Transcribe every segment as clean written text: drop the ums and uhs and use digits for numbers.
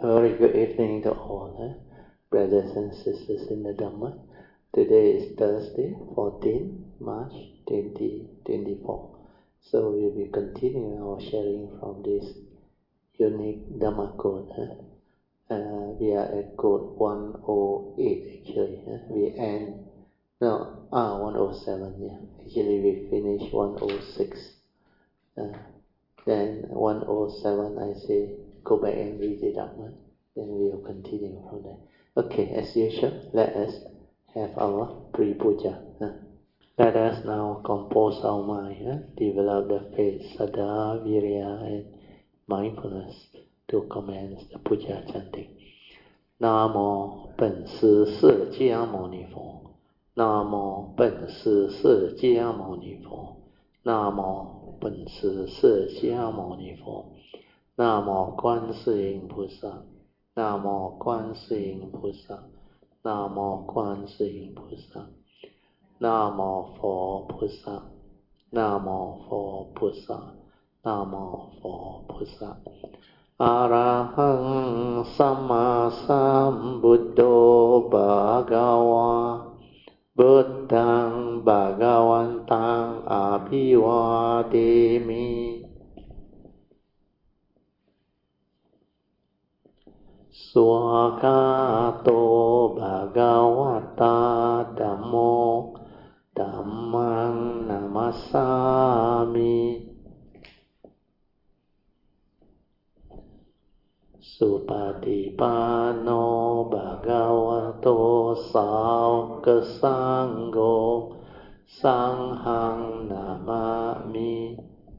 A very good evening to all, brothers and sisters in the Dhamma. Today is Thursday, 14 March 2024. So we'll be continuing our sharing from this unique Dhamma code. We are at code 108 actually. We end, 107, yeah. Actually we finished 106. Then 107 I say, go back and read it up. Then we'll continue from there. Okay, as usual, let us have our pre-puja. Let us now compose our mind, develop the faith, saddha, virya, and mindfulness to commence the puja chanting. Namo 本师释迦牟尼佛 Namo 本师释迦牟尼佛 Namo 本师释迦牟尼佛 Namo 观世音菩萨 Namo 观世音菩萨 Namo 观世音菩萨 Namo 佛菩萨 Namo 佛菩萨 Namo 佛菩萨 Arahang Sama Sambuddho Bhagava Buddhang Bhagavantang Abhivademi Swakato Bhagavata Dhammo Dhammang Namasami Supatipano Bhagavato Sāvaka Sangho Sanghang Namami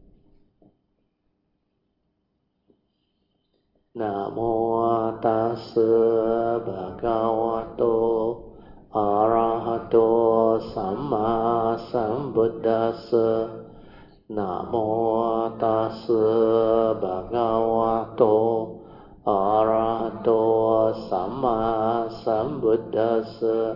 Namo Tassa Bhagavato Arahato Samma Sambuddhassa Namo Tassa Bhagavato Arahato Samma Sambuddhassa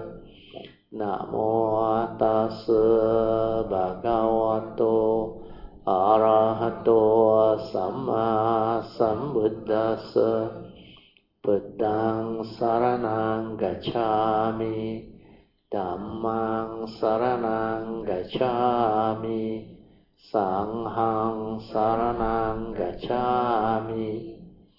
Namo Tassa Bhagavato Arahato Samma Sambuddhassa Buddhang Saranang Gacchami Dhammang Saranang Gacchami Sanghang Saranang Gacchami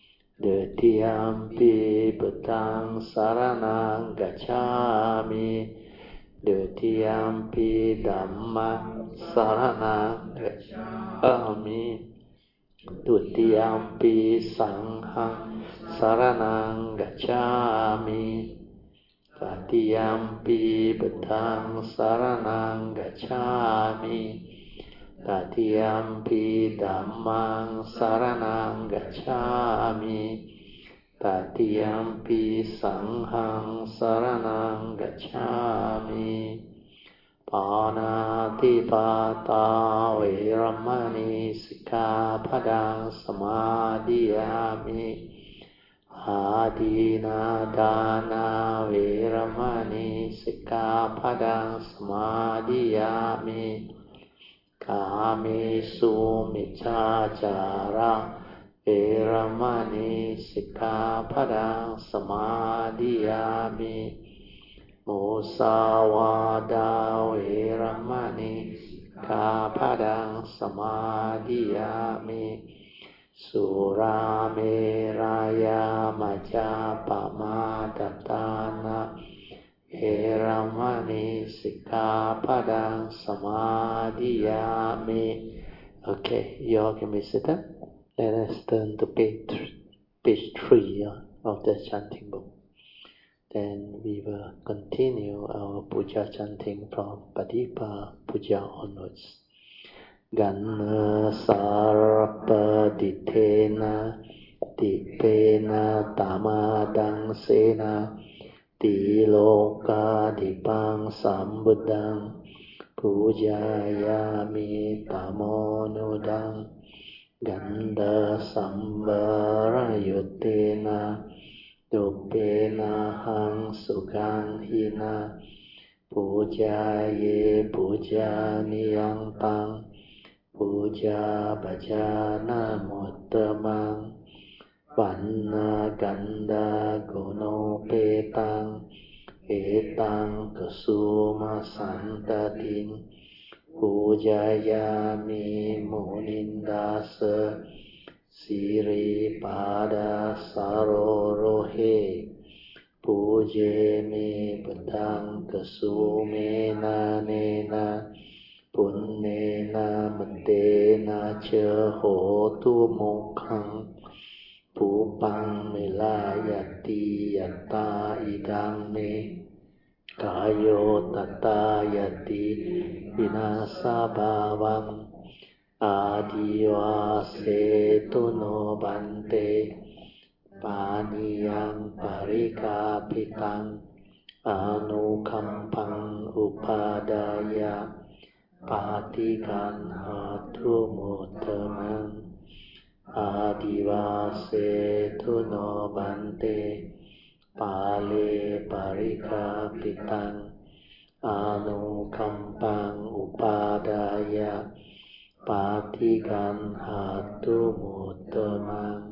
Dutiyampi Buddhang Saranang Gacchami Dutiyampi Dhammang Saranang Gacchami Dutiyampi Sanghang Saranang Gacchami Tatiyampi Buddhang Saranang Gacchami Tatiyampi Dhammang Saranang Gacchami Tatiyampi Sanghang Saranang Gacchami Panatipata Veramani Sikkhapadang Samadhiyami Adina Dana Veramani Sikkhapadang Samadhiyami Kamesu Miccācara Veramani Sikkhapadang Samadhiyami Musawada Veramani Sikkhapadang Samadhiyami Surameraya Majapamadatana Veramani Sikkhapadang Samadhiyami. Okay, you all can be seated. Let us turn to page 3 of the chanting book. Then we will continue our puja chanting from Patipa Puja onwards. Ganna Sarpaditena Dipena Tamadang Sena Tiloka Dipang Sambuddhang Pujayami Tamonudang Ganda Sambara Yutena Dupena Hang Sukang Hina Pujaye Pujaniyang Tang Puja Bhajana Muttamang Vanna Ganda Gono Petang Etang Kasuma Santatin Pujayami Munindasa Siri Pada Sarorohe Pujemi Padang Kasumena Nena Punnena Madena Cha Hotu Mokhang Pupang Milayati Yatta Idang Me Kayo Tata Yati Vinasa Bhavam Adivase Tuno Bante Paniyam Parikapitang Anukampang Upadaya Patikan Hatu Muttamam Adivase Tuno Bante Pale Parikapitang Anukampang Upadaya Patikan Hatu Muttamam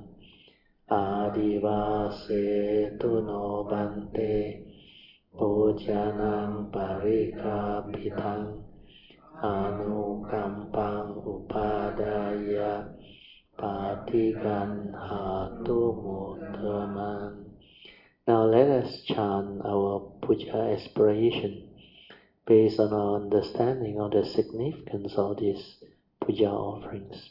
Adivase Tuno Bante Pujanang Parikapitang Anukampang Upadaya Patikan Hatu Muttamam. Now let us chant our puja aspiration based on our understanding of the significance of these puja offerings.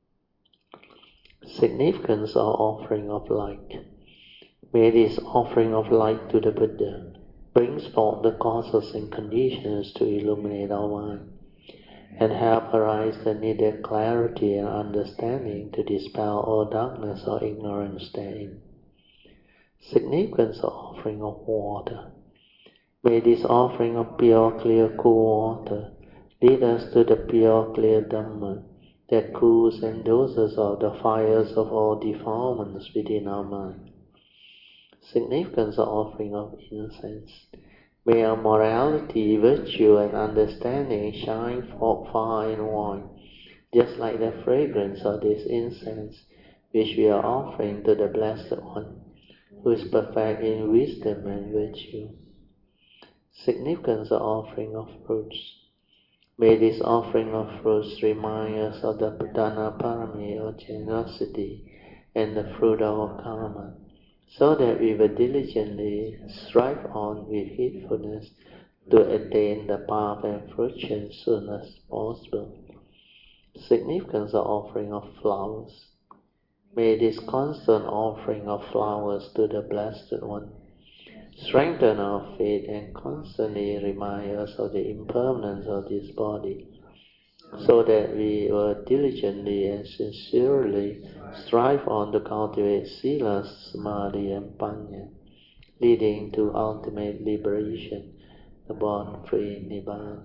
Significance of offering of light. May this offering of light to the Buddha brings forth the causes and conditions to illuminate our mind and help arise the needed clarity and understanding to dispel all darkness or ignorance therein. Significance of offering of water. May this offering of pure, clear, cool water lead us to the pure, clear Dhamma that cools and doses out the fires of all defilements within our mind. Significance of offering of incense. May our morality, virtue, and understanding shine forth far and wide, just like the fragrance of this incense which we are offering to the Blessed One, who is perfect in wisdom and virtue. Significance of offering of fruits. May this offering of fruits remind us of the Dana Parami or generosity and the fruit of our karma, so that we will diligently strive on with heedfulness to attain the path and fruition soon as possible. Significance of offering of flowers. May this constant offering of flowers to the Blessed One strengthen our faith and constantly remind us of the impermanence of this body, so that we will diligently and sincerely strive on to cultivate sila, samadhi, and panya, leading to ultimate liberation, the born-free nibbana.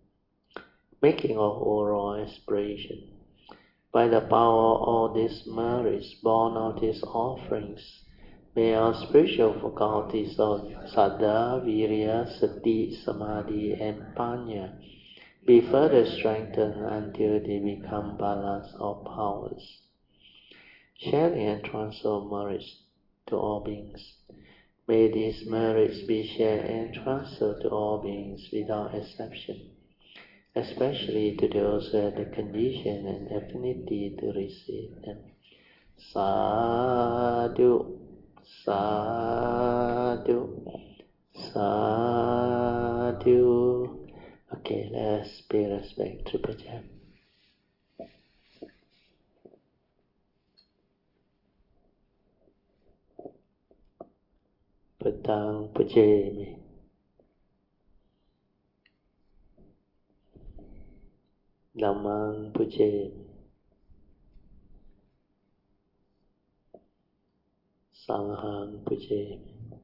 Making of oral aspiration. By the power of all these merits born of these offerings, may our spiritual faculties of Saddha, Virya, Sati, Samadhi, and Panya be further strengthened until they become balas or powers. Sharing and transfer of merits to all beings. May these merits be shared and transferred to all beings without exception, especially to those who have the condition and affinity to receive them. Sadhu, sadhu, sadhu. Okay, let's pay respect to Puja. Padang Pujami. Dhammang Pujami. Sanghang Pujami.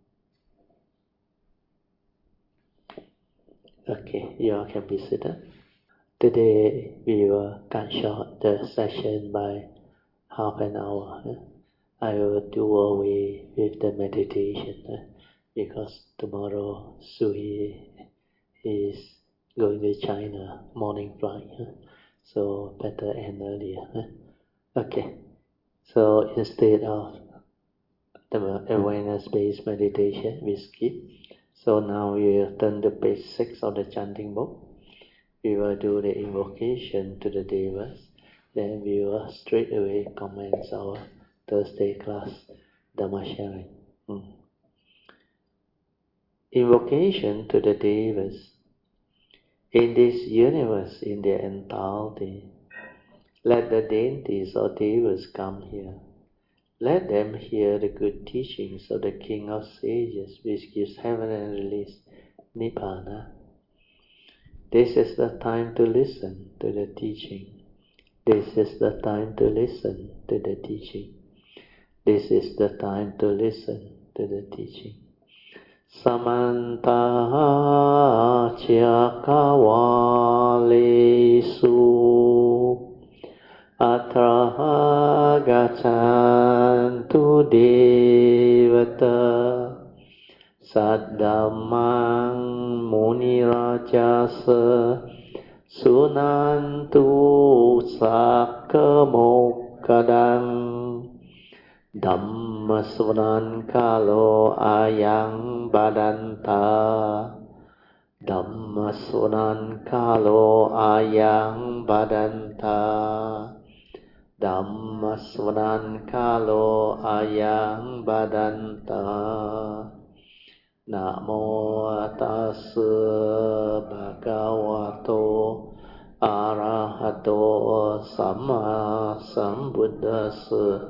Okay, you all can be seated. Today we will cut short the session by half an hour. I will do away with the meditation because tomorrow Suhi is going to China morning flight, so better end earlier. Okay, so instead of the awareness-based meditation we skip. So now we will turn to page 6 of the chanting book. We will do the invocation to the devas. Then we will straight away commence our Thursday class Dhamma sharing. Invocation to the devas. In this universe, in their entirety, let the deities or devas come here. Let them hear the good teachings of the King of Sages, which gives heaven and release, Nibbana. This is the time to listen to the teaching. This is the time to listen to the teaching. This is the time to listen to the teaching. Samanta Chakawalesu Atra Gachantu Devata Saddhamang Munirajasa Sunantu Sakkamokadang Dhammasvanan Kalo Ayang Badanta Dhammasvanan Kalo Ayang Badanta Dhammasvanan Kalo Ayang Badanta. Namo tassa bhagavato arahato samma sambuddhassa.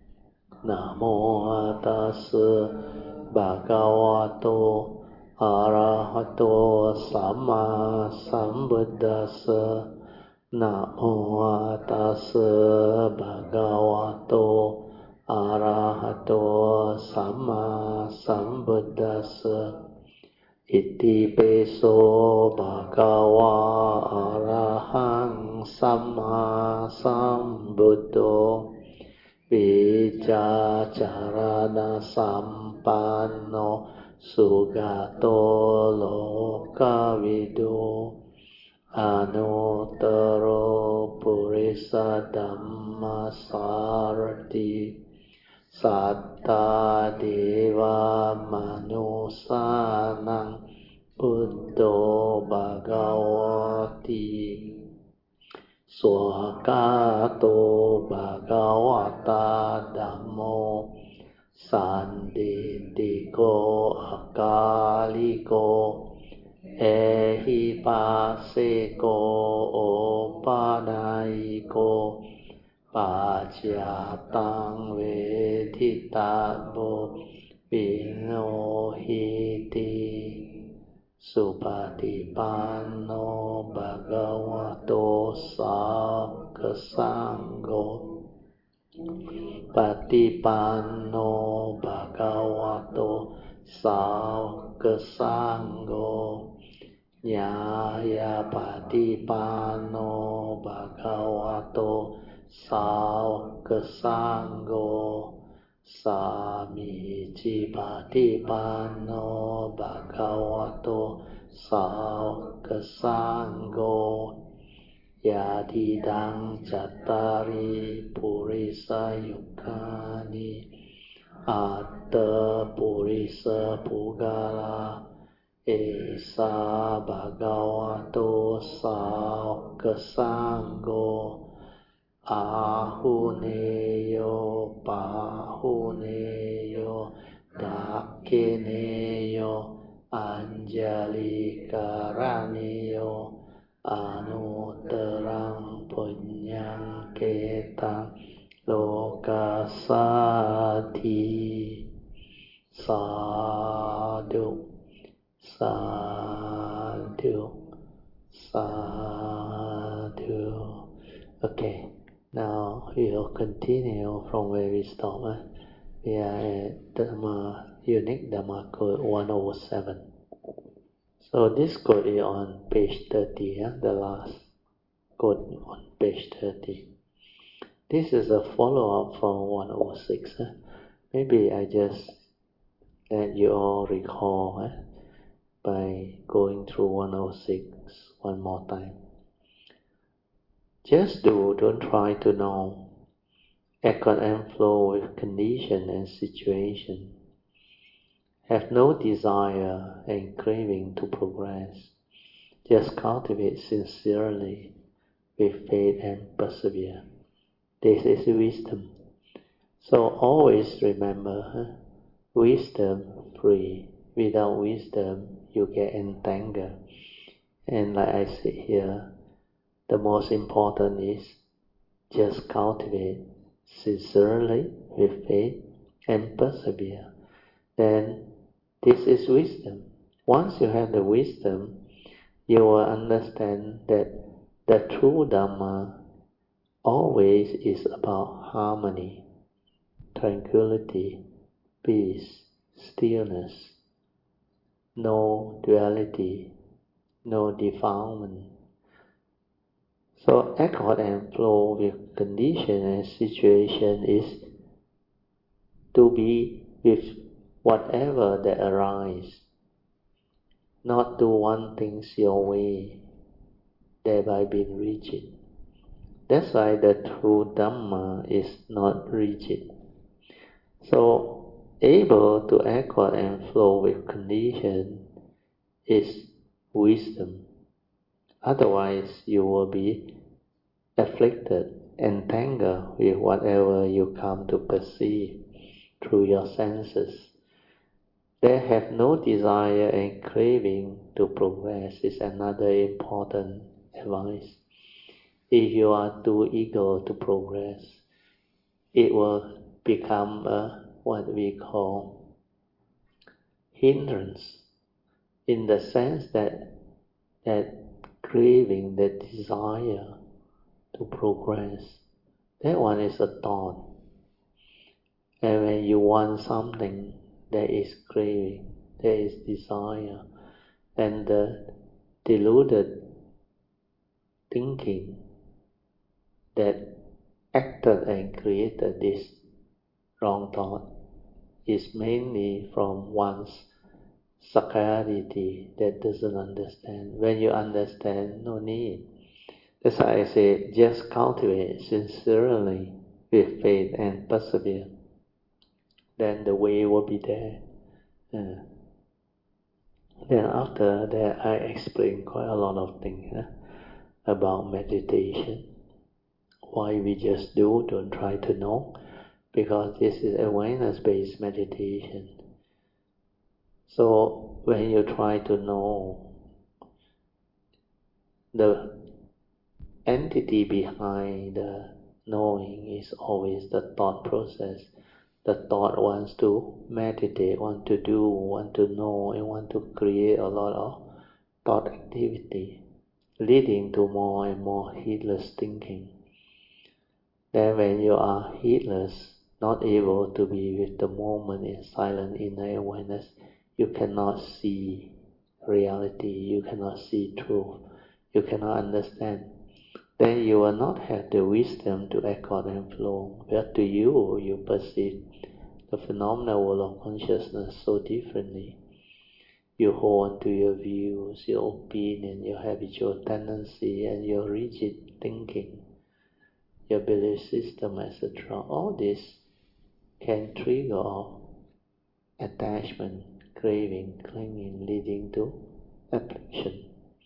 Namo tassa bhagavato arahato samma sambuddhassa. Namo tassa bhagavato arahato samma sambuddhassa. Iti peso bhagava arahang samma sambuddho. Vicacarana sampanno sugato lokavido. Anuttaro purisa dhammasarati. Satta deva manusanang buddho bhagavati. Swakato bhagavata dhammo sanditiko akaliko ehipaseko opanaiko pachyatang veditabo vinohiti. Supatipanno bhagavato sangha sangho. Patipanno bhagavato sangha sangho. Nyaya patipanno bhagavato sangha sangho. Samici patipanno bhagavato sangha sangho. Yadidang cattari purisa yukani atta purisa pugala esa bhagavato sangha sangho. Ahuneyo pahuneyo dakineyo anjali karaneyo anuttarang punyang ketang lokasati. Sadhu, sadhu, sadhu. Okay. Now we will continue from where we stopped. We are at Dhamma, Unique Dhamma Code 107. So this code is on page 30, the last code on page 30. This is a follow-up from 106. Maybe I just let you all recall by going through 106 one more time. Just do, don't try to know. accord and flow with condition and situation. Have no desire and craving to progress. Just cultivate sincerely with faith and persevere. This is wisdom. So always remember, wisdom free. Without wisdom, you get entangled. And like I say here, the most important is just cultivate sincerely with faith and persevere. Then this is wisdom. Once you have the wisdom, you will understand that the true Dhamma always is about harmony, tranquility, peace, stillness, no duality, no defilement. So accord and flow with condition and situation is to be with whatever that arises, not to want things your way, thereby being rigid. That's why the true Dhamma is not rigid. So, able to accord and flow with condition is wisdom. Otherwise, you will be afflicted, entangled with whatever you come to perceive through your senses. They have no desire and craving to progress is another important advice. If you are too eager to progress, it will become what we call hindrance, in the sense that craving, that desire to progress, that one is a thought. And when you want something, there is craving, there is desire, and the deluded thinking that acted and created this wrong thought is mainly from one's sakkayaditthi that doesn't understand. When you understand, no need. That's why I say, just cultivate sincerely with faith and persevere. Then the way will be there. Then after that, I explain quite a lot of things about meditation. Why we just do, don't try to know, because this is awareness-based meditation. So when you try to know, the entity behind the knowing is always the thought process. The thought wants to meditate, want to do, want to know, and want to create a lot of thought activity, leading to more and more heedless thinking. Then when you are heedless, not able to be with the moment in silent inner awareness, you cannot see reality, you cannot see truth, you cannot understand. Then you will not have the wisdom to accord and flow. But to you, you perceive the phenomenal world of consciousness so differently. You hold on to your views, your opinion, your habitual tendency, and your rigid thinking, your belief system, etc. All this can trigger attachment, craving, clinging, leading to affliction.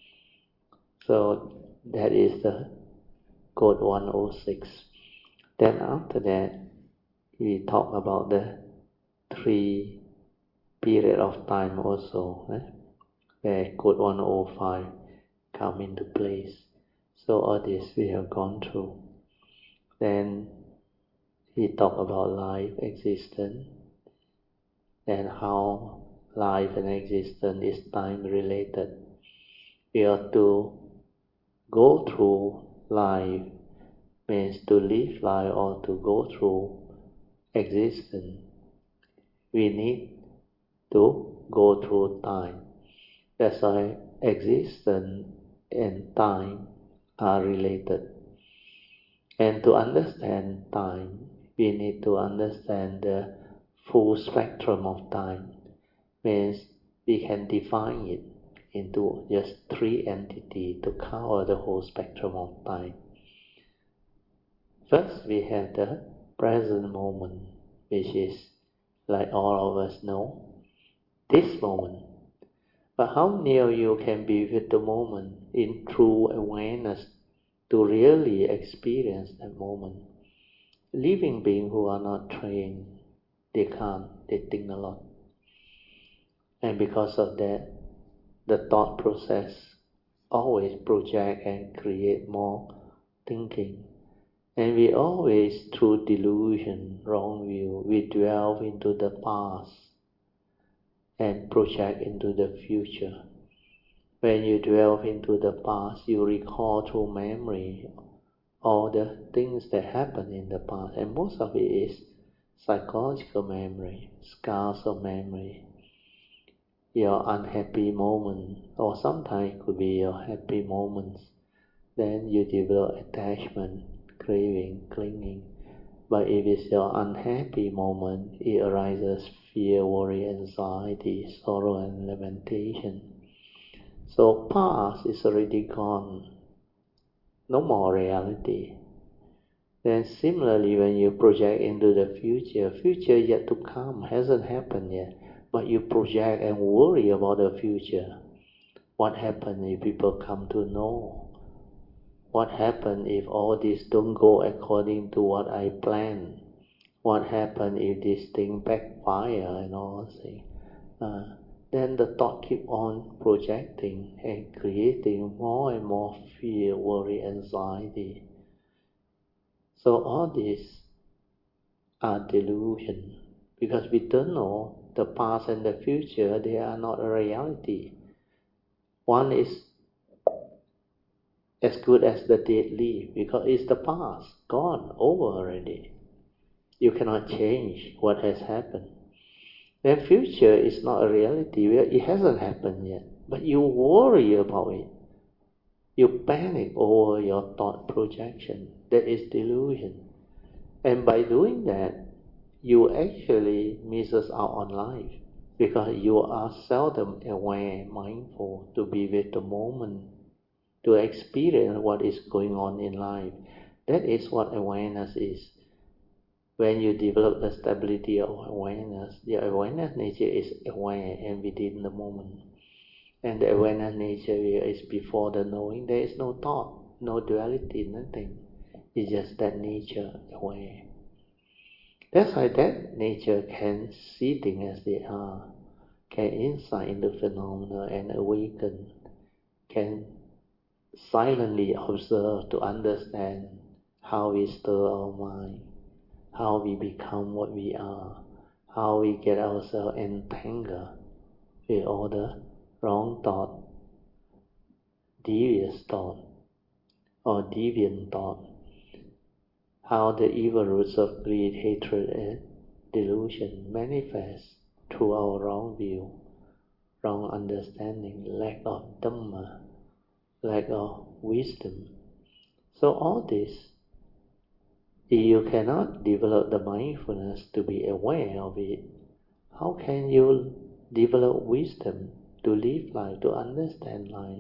So that is the Code 106. Then after that, we talk about the 3 period of time also, where Code 105 come into place. So all this we have gone through. Then he talk about life, existence, and how life and existence is time related. We have to go through life, means to live life or to go through existence. We need to go through time. That's why existence and time are related. And to understand time, we need to understand the full spectrum of time. Means we can define it into just 3 entities to cover the whole spectrum of time. First, we have the present moment, which is, like all of us know, this moment. But how near you can be with the moment in true awareness to really experience that moment. Living beings who are not trained, they can't, they think a lot. And because of that, the thought process always project and create more thinking. And we always, through delusion, wrong view, we dwell into the past and project into the future. When you dwell into the past, you recall through memory all the things that happened in the past, and most of it is psychological memory, scars of memory, your unhappy moment, or sometimes it could be your happy moments. Then you develop attachment, craving, clinging. But if it's your unhappy moment, it arises fear, worry, anxiety, sorrow, and lamentation. So past is already gone, no more reality. Then similarly, when you project into the future yet to come, hasn't happened yet, but you project and worry about the future. What happens if people come to know? What happens if all this don't go according to what I planned? What happens if this thing backfire and all things? Then the thought keep on projecting and creating more and more fear, worry, anxiety. So all these are delusion, because we don't know the past and the future, they are not a reality. One is as good as the dead leaf, because it's the past, gone, over already. You cannot change what has happened. The future is not a reality, where it hasn't happened yet, but you worry about it. You panic over your thought projection. That is delusion. And by doing that, you actually misses out on life, because you are seldom aware, mindful, to be with the moment, to experience what is going on in life. That is what awareness is. When you develop the stability of awareness, the awareness nature is aware and within the moment. And the awareness nature is before the knowing. There is no thought, no duality, nothing. It's just that nature aware. That's why that nature can see things as they are, can insight into phenomena and awaken, can silently observe to understand how we stir our mind, how we become what we are, how we get ourselves entangled with all the wrong thought, devious thought, or deviant thought, how the evil roots of greed, hatred, and delusion manifest through our wrong view, wrong understanding, lack of Dhamma, lack of wisdom. So all this, if you cannot develop the mindfulness to be aware of it, how can you develop wisdom to live life, to understand life?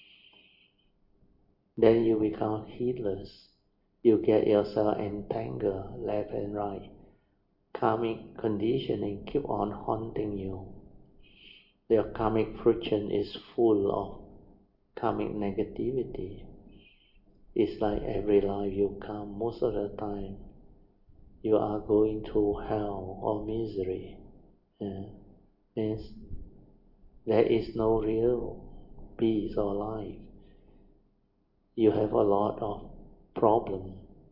Then you become heedless. You get yourself entangled left and right. Karmic conditioning keep on haunting you. Your karmic friction is full of karmic negativity. It's like every life you come, most of the time, you are going through hell or misery. Means there is no real peace or life. You have a lot of problems.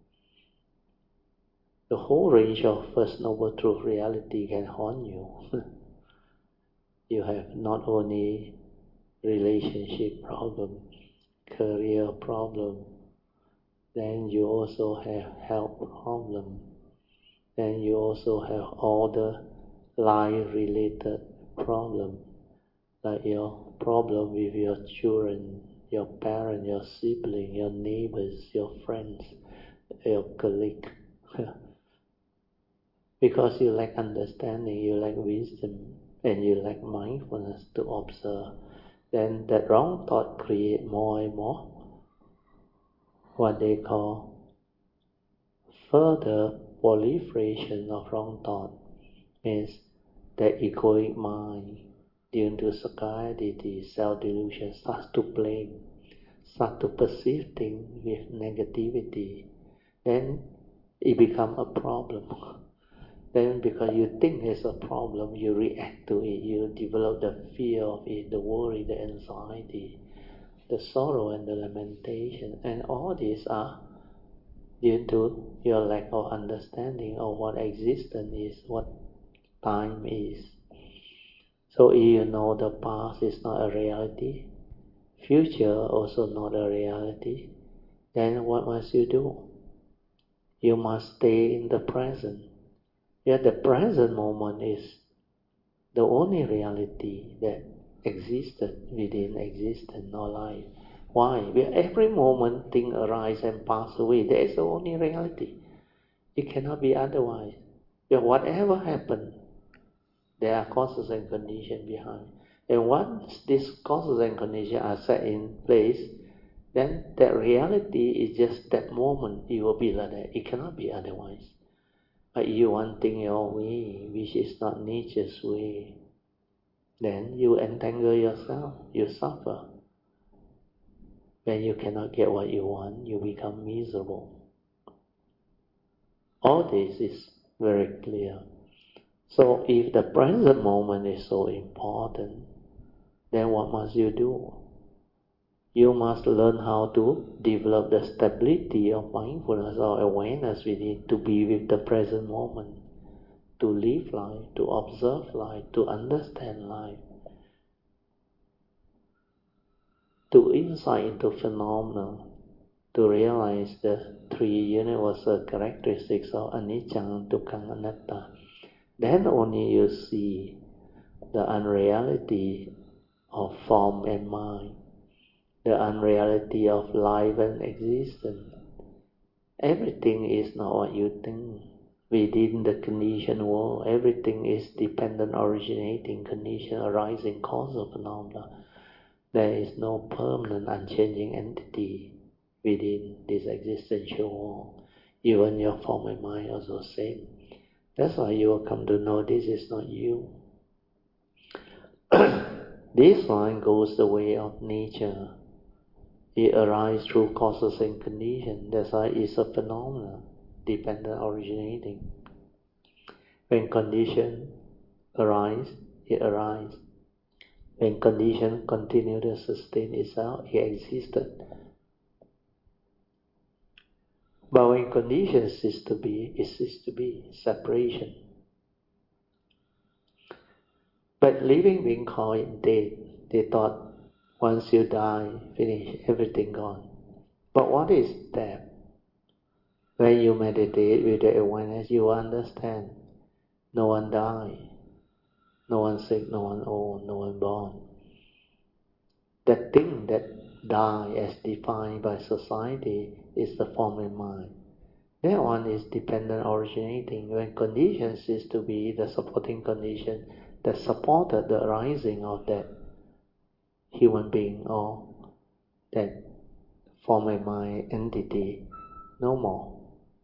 The whole range of First Noble Truth reality can haunt you. You have not only relationship problem, career problem, then you also have health problem, then you also have all the life-related problem, like your problem with your children, your parents, your siblings, your neighbors, your friends, your colleague. Because you lack understanding, you lack wisdom, and you lack mindfulness to observe, then that wrong thought create more and more what they call further proliferation of wrong thought means that egoic mind, due to scarcity, self-delusion, starts to blame, starts to perceive things with negativity. Then it becomes a problem. Then because you think it's a problem, you react to it, you develop the fear of it, the worry, the anxiety, the sorrow and the lamentation. And all these are due to your lack of understanding of what existence is, what time is. So if you know the past is not a reality, future also not a reality, then what must you do? You must stay in the present. Yet the present moment is the only reality that existed within existence or life. Why? Because every moment things arise and pass away. That is the only reality. It cannot be otherwise. Because whatever happens, there are causes and conditions behind. And once these causes and conditions are set in place, then that reality is just that moment. It will be like that. It cannot be otherwise. But you want things your way, which is not nature's way, then you entangle yourself, you suffer. When you cannot get what you want, you become miserable. All this is very clear. So if the present moment is so important, then what must you do? You must learn how to develop the stability of mindfulness or awareness within to be with the present moment, to live life, to observe life, to understand life, to insight into phenomena, to realize the three universal characteristics of anicca, dukkha, anatta. Then only you see the unreality of form and mind, the unreality of life and existence. Everything is not what you think. Within the conditioned world, everything is dependent, originating, condition, arising, cause of phenomena. There is no permanent, unchanging entity within this existential world. Even your form and mind are the same. That's why you will come to know this is not you. This line goes the way of nature. It arises through causes and conditions. That's why it's a phenomenon, dependent, originating. When conditions arise, it arises. When conditions continue to sustain itself, it existed. But when conditions cease to be, it ceases to be. Separation. But living being called it dead. They thought once you die, finish, everything gone. But what is death? When you meditate with the awareness, you understand no one dies, no one sick, no one old, no one born. That thing that die as defined by society is the form and mind. That one is dependent, originating. When conditions cease to be, the supporting condition that supported the arising of that human being or that form and mind entity, no more.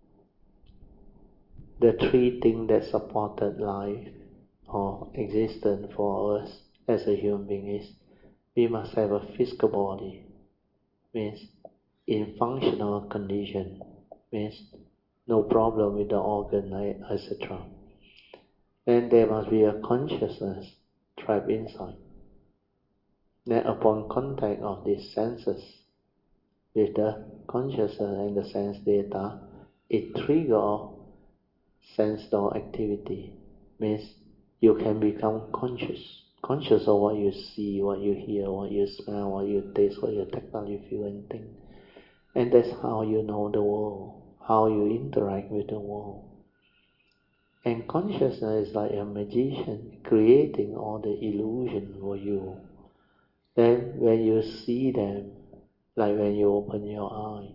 The three things that supported life or existence for us as a human being is we must have a physical body, means in functional condition, means no problem with the organ, etc. Then there must be a consciousness trapped inside. Then upon contact of these senses with the consciousness and the sense data, it triggers sense door activity, means you can become conscious of what you see, what you hear, what you smell, what you taste, what you tactile, feel and think. And that's how you know the world, how you interact with the world. And consciousness is like a magician creating all the illusion for you. Then when you see them, like when you open your eye,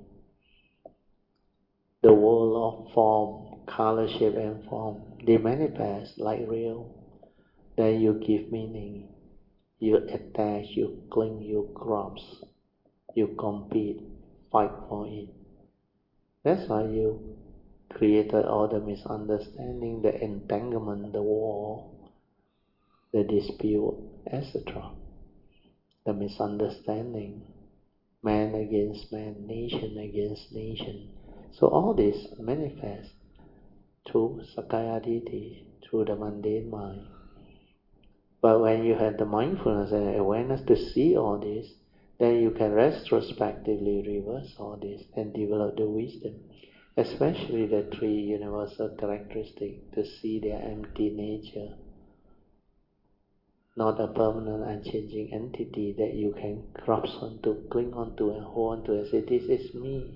the world of form, color, shape and form, they manifest like real. Then you give meaning, you attach, you cling, you grasp, you compete, fight for it. That's why you created all the misunderstanding, the entanglement, the war, the dispute, etc. The misunderstanding, man against man, nation against nation. So all this manifests through Sakkaya Ditthi, through the mundane mind. But when you have the mindfulness and awareness to see all this, then you can retrospectively reverse all this and develop the wisdom, especially the three universal characteristics, to see their empty nature, not a permanent unchanging entity that you can grasp onto, cling onto and hold onto and say, this is me,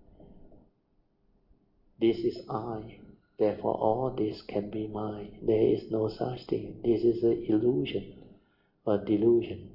this is I, therefore all this can be mine. There is no such thing. This is an illusion or delusion.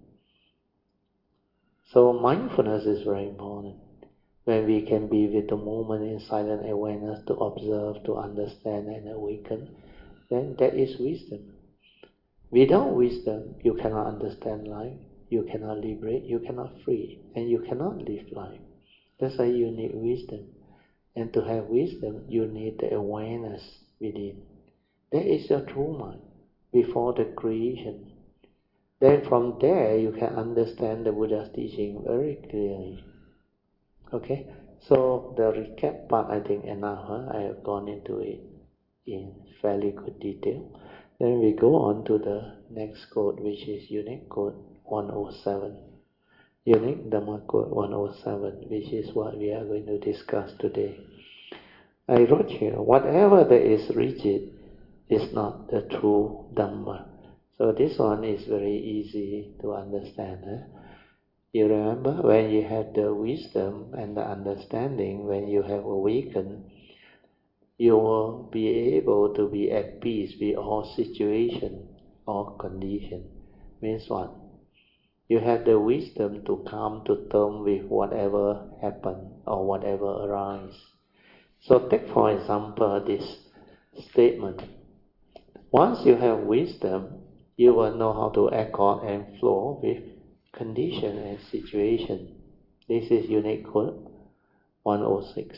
So mindfulness is very important. When we can be with the moment in silent awareness to observe, to understand and awaken, then that is wisdom. Without wisdom, you cannot understand life, you cannot liberate, you cannot free, and you cannot live life. That's why you need wisdom. And to have wisdom, you need the awareness within. That is your true mind, before the creation. Then from there, you can understand the Buddha's teaching very clearly. Okay? So the recap part, I think enough. I have gone into it in fairly good detail. Then we go on to the next code, which is Unique Code 107. Unique Dhamma Code 107, which is what we are going to discuss today. I wrote here, whatever that is rigid is not the true Dhamma. So this one is very easy to understand. You remember when you have the wisdom and the understanding, when you have awakened, you will be able to be at peace with all situation or condition. Means what? You have the wisdom to come to terms with whatever happen or whatever arise. So take for example this statement. Once you have wisdom, you will know how to accord and flow with condition and situation. This is Unique Code 106.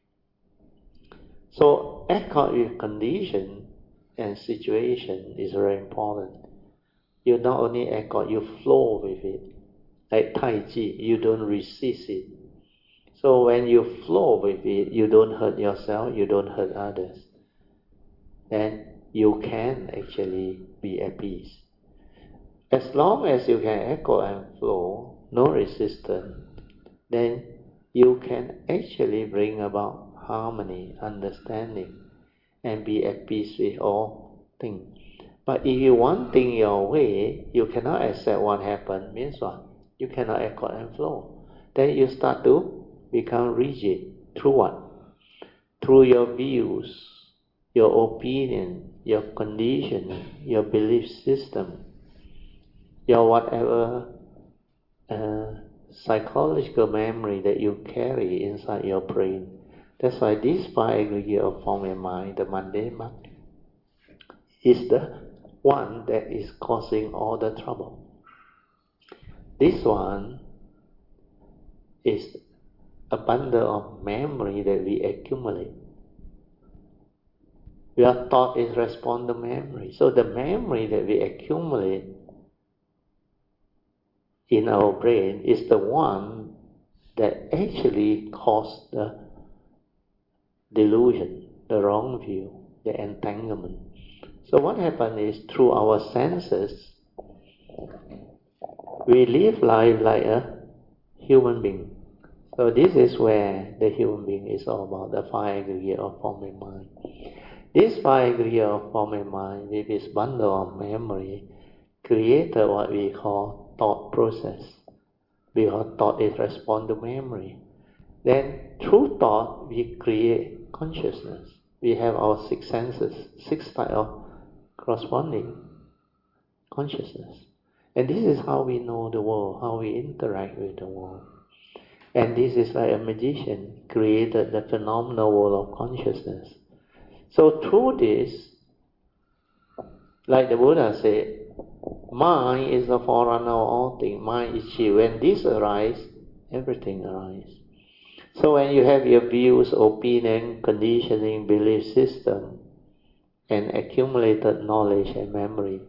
So accord with condition and situation is very important. You not only accord, you flow with it. Like Tai Chi, you don't resist it. So when you flow with it, you don't hurt yourself, you don't hurt others. Then you can actually be at peace. As long as you can echo and flow, no resistance, then you can actually bring about harmony, understanding, and be at peace with all things. But if you want things your way, you cannot accept what happened. Means what? You cannot echo and flow. Then you start to become rigid. Through what? Through your views, your opinion, your condition, your belief system, your whatever psychological memory that you carry inside your brain. That's why this five aggregate of form and mind, the mundane mind, is the one that is causing all the trouble. This one is a bundle of memory that we accumulate. Your thought is respond to memory. So the memory that we accumulate in our brain is the one that actually caused the delusion, the wrong view, the entanglement. So what happens is, through our senses, we live life like a human being. So this is where the human being is all about, the five aggregate of form and mind. This five aggregate of form and mind, with this bundle of memory, created what we call thought process. Because thought is respond to memory. Then through thought, we create consciousness. We have our six senses, six types of corresponding consciousness. And this is how we know the world, how we interact with the world. And this is like a magician created the phenomenal world of consciousness. So through this, like the Buddha said, mind is the forerunner of all things. Mind is chi. When this arises, everything arises. So when you have your views, opinion, conditioning, belief system, and accumulated knowledge and memory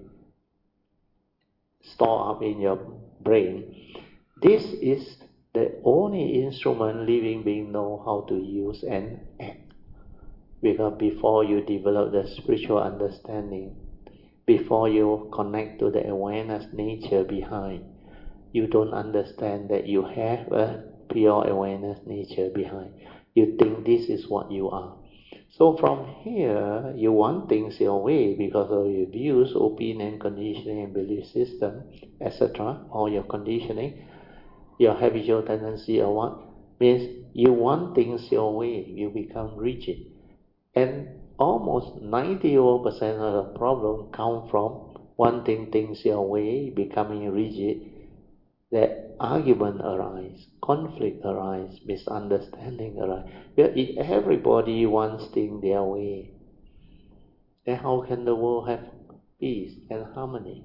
stored up in your brain, this is the only instrument living being know how to use and act. Because before you develop the spiritual understanding, before you connect to the awareness nature behind, you don't understand that you have a pure awareness nature behind. You think this is what you are. So from here, you want things your way because of your views, opinion, conditioning, belief system, etc., or your conditioning, your habitual tendency or what, means you want things your way, you become rigid. And almost 90% of the problem come from wanting things your way, becoming rigid, that argument arise, conflict arise, misunderstanding arise. Well, if everybody wants things their way, then how can the world have peace and harmony?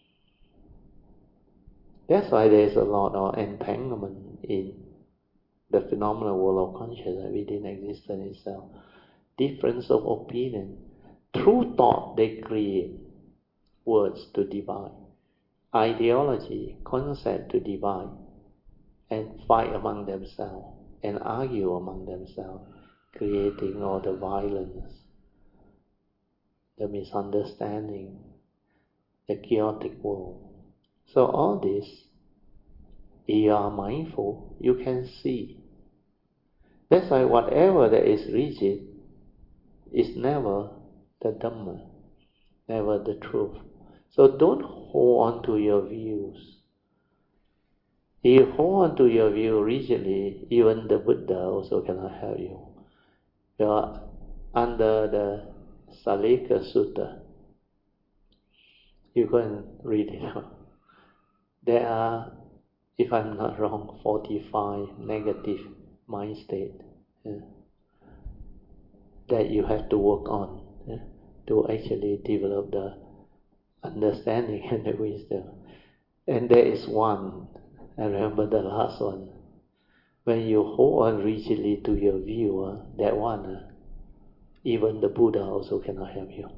That's why there's a lot of entanglement in the phenomenal world of consciousness within existence itself. Difference of opinion. Through thought, they create words to divide, ideology, concept to divide, and fight among themselves, and argue among themselves, creating all the violence, the misunderstanding, the chaotic world. So all this, if you are mindful, you can see. That's why whatever that is rigid is never the Dhamma, never the truth. So don't hold on to your views. If you hold on to your view rigidly, even the Buddha also cannot help you. You are under the Salika Sutta. You go and read it out. There are, if I'm not wrong, 45 negative mind states that you have to work on to actually develop the understanding and the wisdom. And there is one, I remember the last one, when you hold on rigidly to your view, that one, even the Buddha also cannot help you.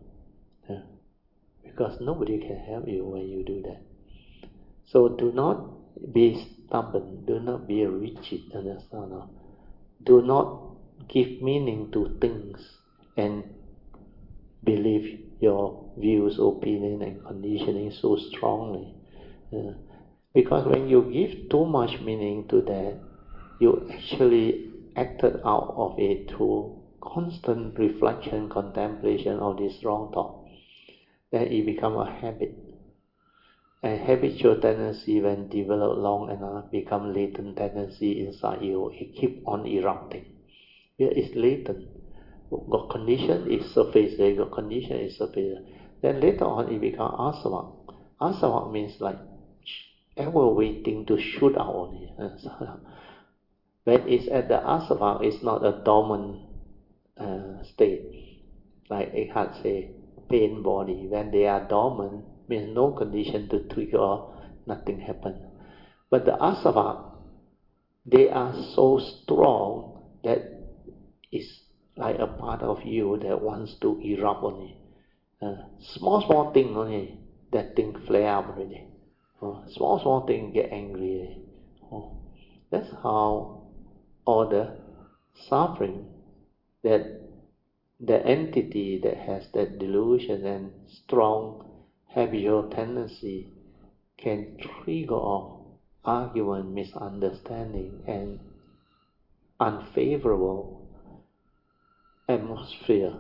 Because nobody can help you when you do that. So do not be stubborn, do not be rigid, understand? Do not give meaning to things and believe your views, opinion, and conditioning so strongly. Because when you give too much meaning to that, you actually acted out of it through constant reflection, contemplation of this wrong thought. Then it becomes a habit. And habitual tendency, when developed long enough, become latent tendency inside you. It keep on erupting. It is latent. Got condition is surface there, got condition is surface there. Then later on it becomes asava. Asava means like ever waiting to shoot out on it. When it's at the asava, it's not a dormant state. Like Eckhart say, pain body. When they are dormant, means no condition to trigger or nothing happen. But the asava, they are so strong that it's like a part of you that wants to erupt on it. Small thing only, that thing flare up already. Small thing get angry already. That's how all the suffering, that the entity that has that delusion and strong habitual tendency can trigger off argument, misunderstanding, and unfavorable atmosphere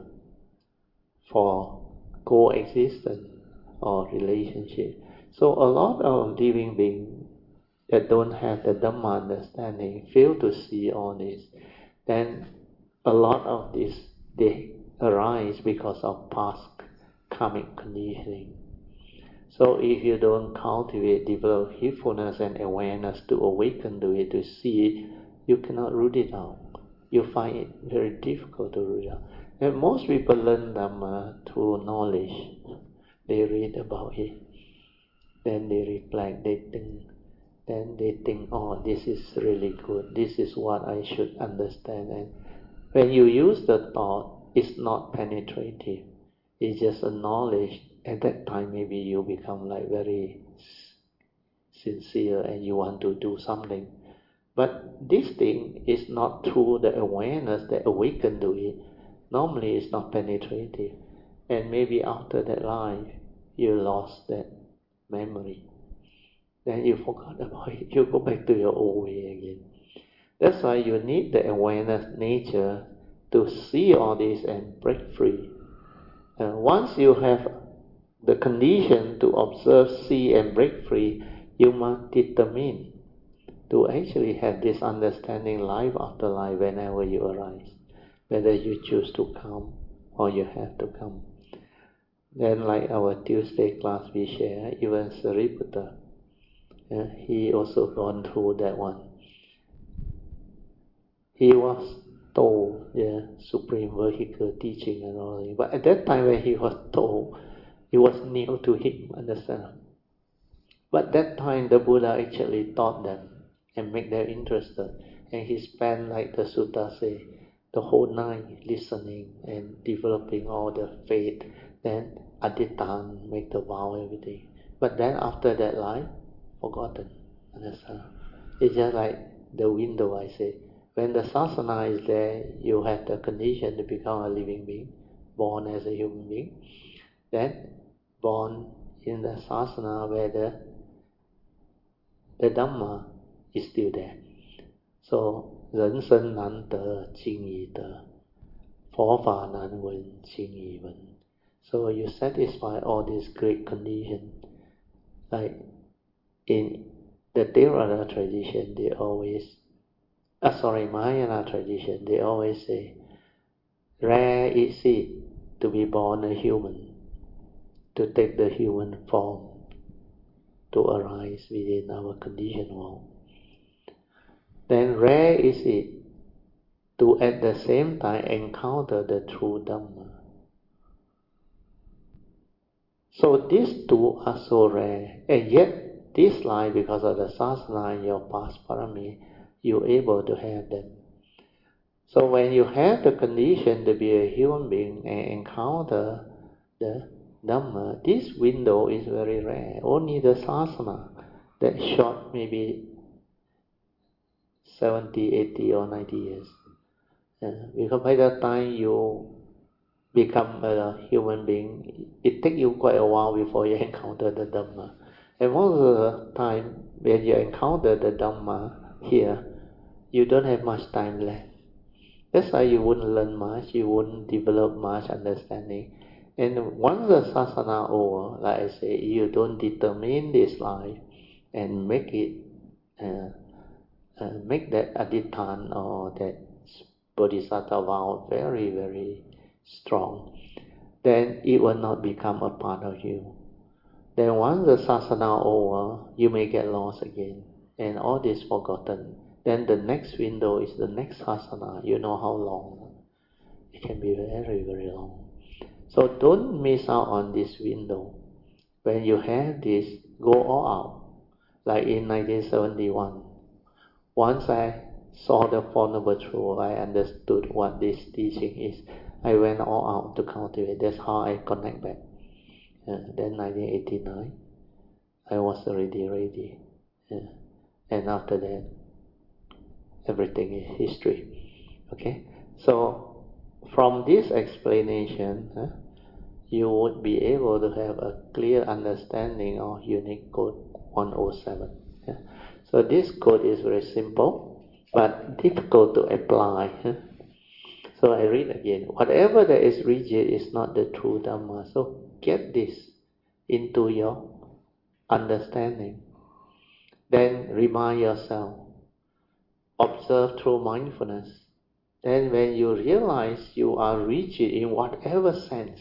for coexistence or relationship. So a lot of living beings that don't have the Dhamma understanding fail to see all this. Then a lot of this, they arise because of past karmic conditioning. So if you don't cultivate, develop heedfulness and awareness to awaken to it, to see it, you cannot root it out. You find it very difficult to root out. And most people learn Dhamma through knowledge. They read about it, then they reflect, they think, then they think, oh, this is really good, this is what I should understand. And when you use the thought, it's not penetrative, it's just a knowledge. At that time maybe you become like very sincere and you want to do something. But this thing is not through the awareness that awaken to it. Normally it's not penetrative. And maybe after that life, you lost that memory. Then you forgot about it. You go back to your old way again. That's why you need the awareness nature to see all this and break free. And once you have the condition to observe, see and break free, you must determine to actually have this understanding life after life whenever you arise, whether you choose to come or you have to come. Then like our Tuesday class we share, even Sariputta, he also gone through that one. He was told, supreme vehicle teaching and all that. But at that time when he was told, it was new to him, understand? But that time the Buddha actually taught them and make them interested. And he spent, like the sutta say, the whole night listening and developing all the faith. Then adhitthan, make the vow, everything. But then after that life, forgotten. Understand? It's just like the window, I say. When the sasana is there, you have the condition to become a living being, born as a human being. Then born in the sasana where the Dhamma is still there. So, 人生难得今已得，佛法难闻今已闻. So you satisfy all these great conditions. Like in the Theravada tradition, they always, Mahayana tradition, they always say, rare is it to be born a human, to take the human form, to arise within our conditioned world. Then rare is it to at the same time encounter the true Dhamma. So these two are so rare, and yet this life, because of the sasana and your past parami, you're able to have them. So when you have the condition to be a human being and encounter the Dhamma, this window is very rare. Only the sasana, that short maybe 70, 80 or 90 years. Because by the time you become a human being, it takes you quite a while before you encounter the Dhamma. And most of the time, when you encounter the Dhamma here, you don't have much time left. That's why you wouldn't learn much, you wouldn't develop much understanding. And once the sasana over, like I say, you don't determine this life and make it, make that adhitthan or that bodhisattva vow very, very strong, then it will not become a part of you. Then once the sasana over, you may get lost again, and all this forgotten. Then the next window is the next sasana. You know how long? It can be very, very long. So don't miss out on this window. When you have this, go all out. Like in 1971, once I saw the Four Noble Truths, I understood what this teaching is. I went all out to cultivate. That's how I connect back. Then 1989, I was already ready. And after that, everything is history. Okay? So, from this explanation, you would be able to have a clear understanding of Unique Code 107. So this code is very simple, but difficult to apply. So I read again. Whatever that is rigid is not the true Dhamma. So get this into your understanding. Then remind yourself. Observe through mindfulness. Then when you realize you are rigid in whatever sense,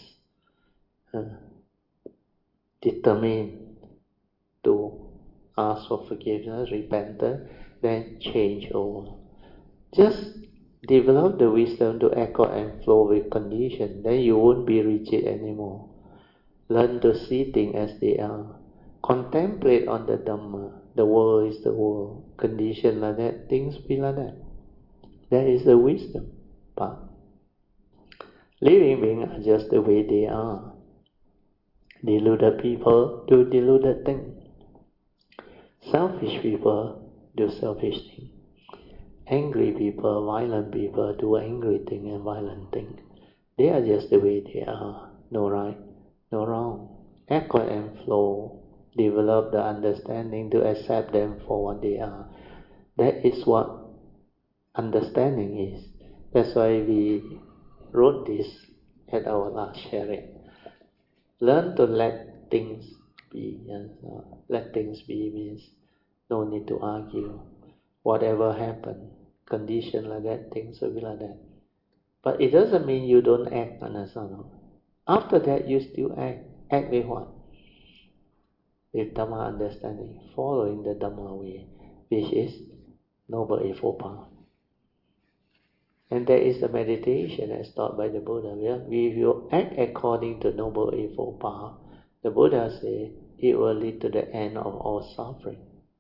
determine to ask for forgiveness, repentance, then change over. Just develop the wisdom to echo and flow with condition, then you won't be rigid anymore. Learn to see things as they are. Contemplate on the Dhamma. the world is the world, condition like that, things be like that. That is the wisdom part. Living beings are just the way they are. Deluded people do deluded things. Selfish people do selfish things. Angry people, violent people do angry things and violent things. They are just the way they are. No right, no wrong. Accord and flow. Develop the understanding to accept them for what they are. That is what understanding is. That's why we wrote this at our last sharing. Learn to let things be. Yes? Let things be means no need to argue. Whatever happen, condition like that, things will be like that. But it doesn't mean you don't act, understand? After that, you still act. Act with what? With Dhamma understanding, following the Dhamma way, which is Noble Eightfold Path. And there is the meditation as taught by the Buddha. If you act according to Noble Eightfold Path, the Buddha said it will lead to the end of all suffering.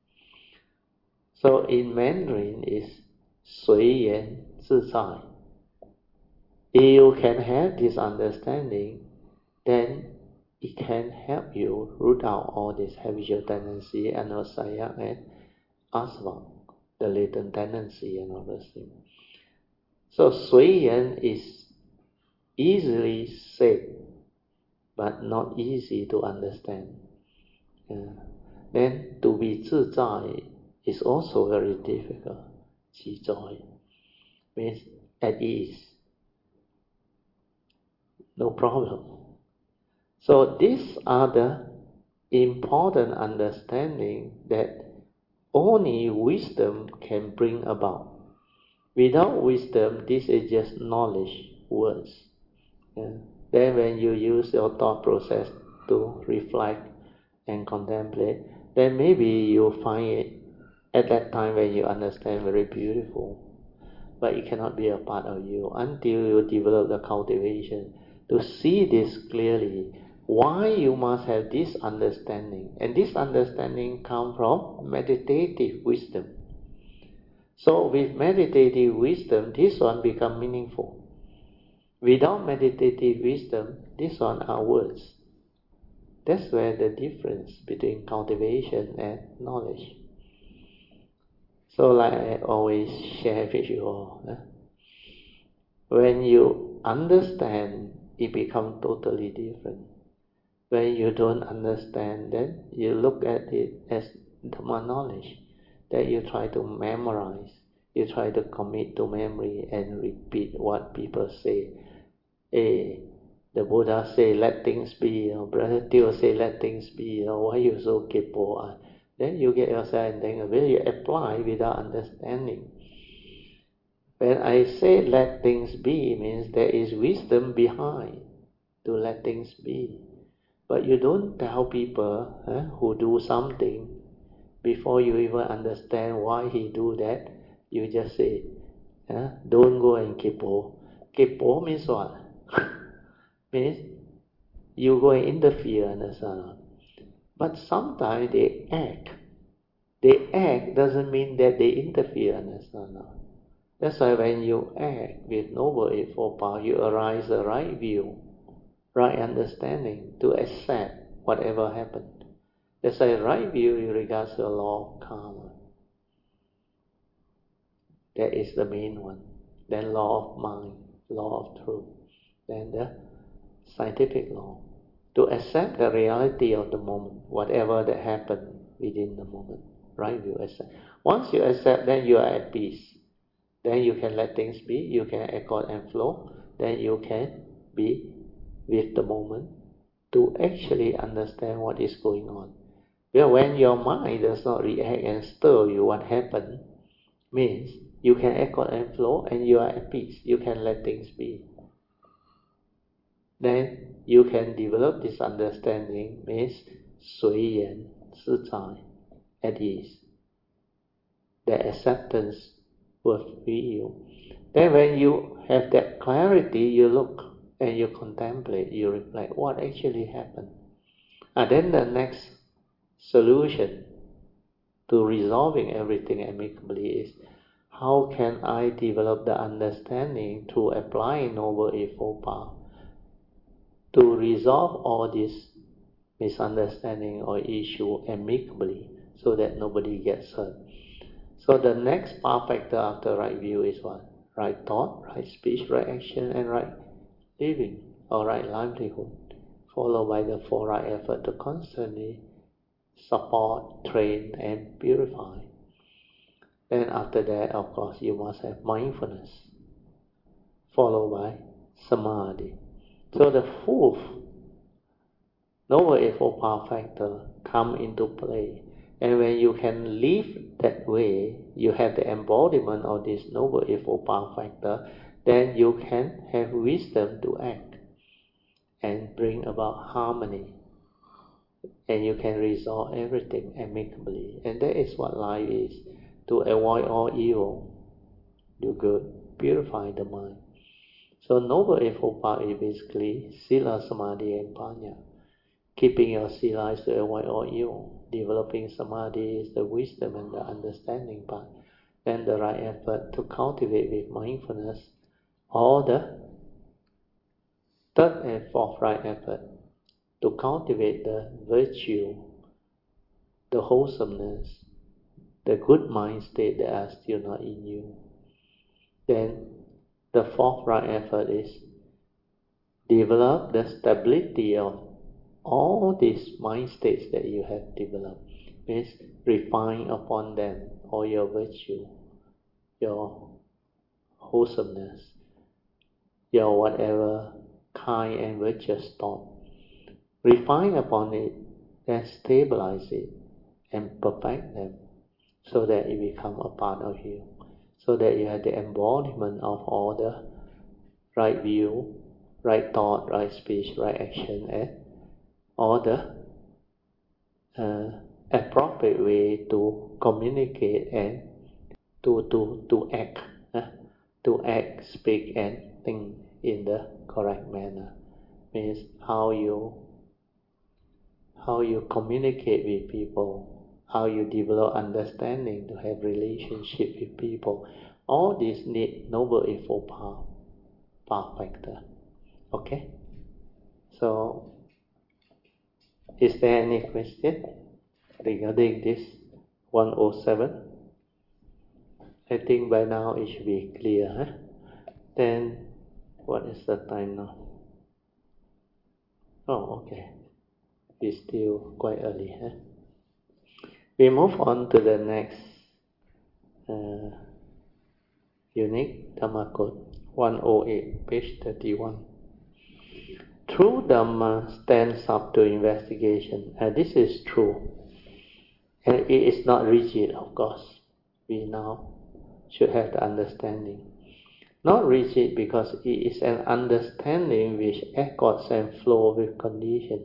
So in Mandarin is 随缘自在. If you can have this understanding, then it can help you root out all this habitual tendency, anusaya and asava, the latent tendency and all those things. So 随缘 is easily said, but not easy to understand. Then to be 自在 is also very difficult. 自在 means at ease, no problem. So these are the important understanding that only wisdom can bring about. Without wisdom, this is just knowledge, words. Then when you use your thought process to reflect and contemplate, then maybe you find it at that time when you understand very beautiful. But it cannot be a part of you until you develop the cultivation to see this clearly. Why you must have this understanding, and this understanding comes from meditative wisdom. So with meditative wisdom, this one becomes meaningful. Without meditative wisdom, this one are words. That's where the difference between cultivation and knowledge. So like I always share with you all, when you understand, it becomes totally different. When you don't understand, then you look at it as Dhamma knowledge that you try to memorize, you try to commit to memory and repeat what people say. The Buddha say, let things be. Brother Teo say, let things be. Why you so kepo? Then you get yourself and then will you apply without understanding. When I say let things be, means there is wisdom behind to let things be. But you don't tell people who do something before you even understand why he do that. You just say, don't go and kepo. Kepo means what? Means you go and interfere, understand? But sometimes they act. They act doesn't mean that they interfere, understand? That's why when you act with Noble Eightfold Path, you arise the right view, right understanding to accept whatever happened. That's why right view in regards to the law of karma. That is the main one. Then law of mind, law of truth. Then the scientific law. To accept the reality of the moment, whatever that happened within the moment. Right view, accept. Once you accept, then you are at peace. Then you can let things be, you can accord and flow, then you can be with the moment to actually understand what is going on. Well, when your mind does not react and stir you what happened, means you can accord and flow and you are at peace. You can let things be. Then you can develop this understanding, means 随缘自在, at ease. The acceptance will free you. Then when you have that clarity, you look and you contemplate, you reflect what actually happened. And then the next solution to resolving everything amicably is, how can I develop the understanding to apply Noble Eightfold Path to resolve all this misunderstanding or issue amicably so that nobody gets hurt. So the next path factor after right view is what? Right thought, right speech, right action, and right living or right livelihood, followed by the four right effort to constantly support, train, and purify. Then after that, of course, you must have mindfulness, followed by samadhi. So the fourth Noble Eightfold Path factor come into play. And when you can live that way, you have the embodiment of this Noble Eightfold Path factor, then you can have wisdom to act and bring about harmony. And you can resolve everything amicably. And that is what life is, to avoid all evil, do good, purify the mind. So Noble Eightfold Path is basically Sila, Samadhi, and Panya. Keeping your sila is to avoid all evil. Developing samadhi is the wisdom and the understanding part. Then the right effort to cultivate with mindfulness all the third and fourth right effort to cultivate the virtue, the wholesomeness, the good mind state that are still not in you. Then the fourth right effort is develop the stability of all these mind states that you have developed. Means refine upon them all your virtue, your wholesomeness, your whatever kind and virtuous thought. Refine upon it, then stabilize it and perfect them so that it become a part of you. So that you have the embodiment of all the right view, right thought, right speech, right action, and all the appropriate way to communicate and to act, speak, and think in the correct manner. Means how you communicate with people, how you develop understanding to have relationship with people. All these need Noble Eightfold Path factor. Okay? So, is there any question regarding this 107? I think by now it should be clear. Huh? Then, what is the time now? Oh, okay. It's still quite early. Huh? We move on to the next unit, Dhammakot 108, page 31. True Dhamma stands up to investigation, and this is true. And it is not rigid, of course. We now should have the understanding. Not rigid because it is an understanding which accords and flows with condition.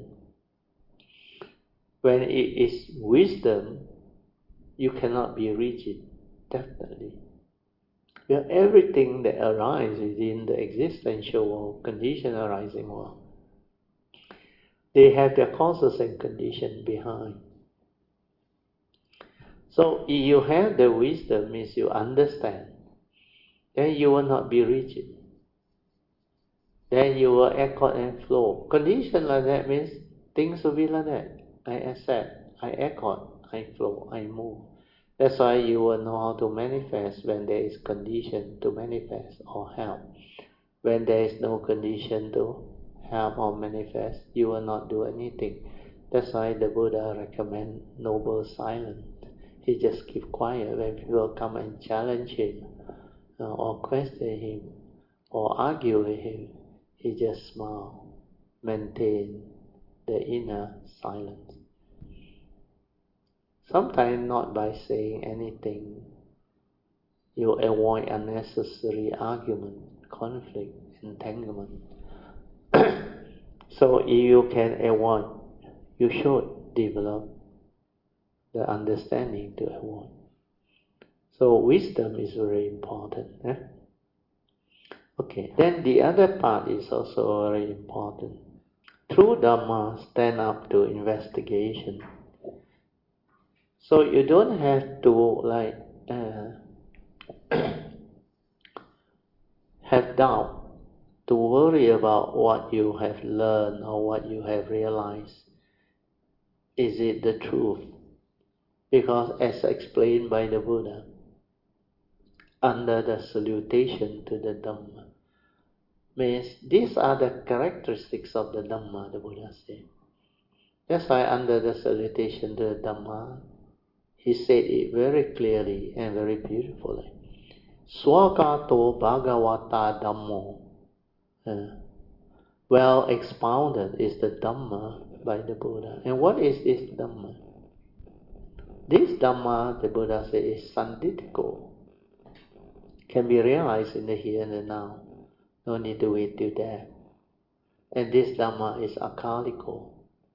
When it is wisdom, you cannot be rigid, definitely. Well, everything that arises within the existential world, condition arising world, they have their causes and conditions behind. So if you have the wisdom, means you understand, then you will not be rigid. Then you will accord and flow. Condition like that means things will be like that. I accept, I accord, I flow, I move. That's why you will know how to manifest when there is condition to manifest or help. When there is no condition to help or manifest, you will not do anything. That's why the Buddha recommends noble silence. He just keep quiet when people come and challenge him or question him or argue with him. He just smile, maintain the inner silence. Sometimes not by saying anything, you avoid unnecessary argument, conflict, entanglement. So if you can avoid, you should develop the understanding to avoid. So wisdom is very important. Okay, then the other part is also very important. True Dhamma stand up to investigation. So you don't have to have doubt, to worry about what you have learned or what you have realized. Is it the truth? Because as explained by the Buddha, under the salutation to the Dhamma, means these are the characteristics of the Dhamma, the Buddha said. That's why under the salutation to the Dhamma, he said it very clearly and very beautifully. Swagato Bhagavata Dhammo. Well expounded is the Dhamma by the Buddha. And what is this Dhamma? This Dhamma, the Buddha said, is sanditiko. Can be realized in the here and the now. No need to wait till death. And this Dhamma is akaliko,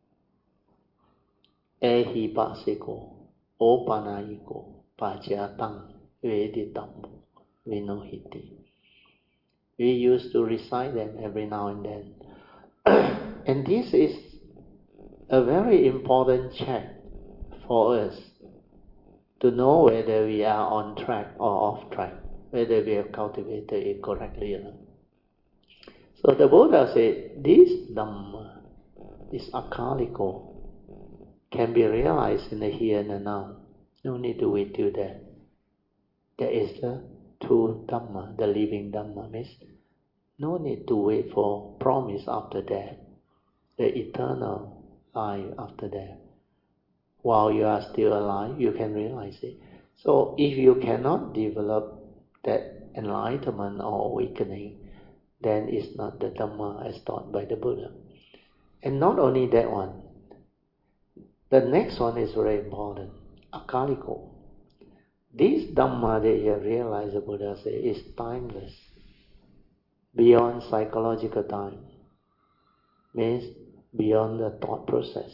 ehipasiko, opanayiko, pajatang, veditammo, vinohiti. We used to recite them every now and then. And this is a very important check for us to know whether we are on track or off track, whether we have cultivated it correctly or not. So the Buddha said, this Dhamma, this akaliko, can be realized in the here and the now. No need to wait till death. That is the true Dhamma, the living Dhamma. Means no need to wait for promise after death, the eternal life after death. While you are still alive, you can realize it. So if you cannot develop that enlightenment or awakening, then it's not the Dhamma as taught by the Buddha. And not only that one, the next one is very important, akaliko. This Dhamma that you have realized, the Buddha said, is timeless, beyond psychological time, means beyond the thought process.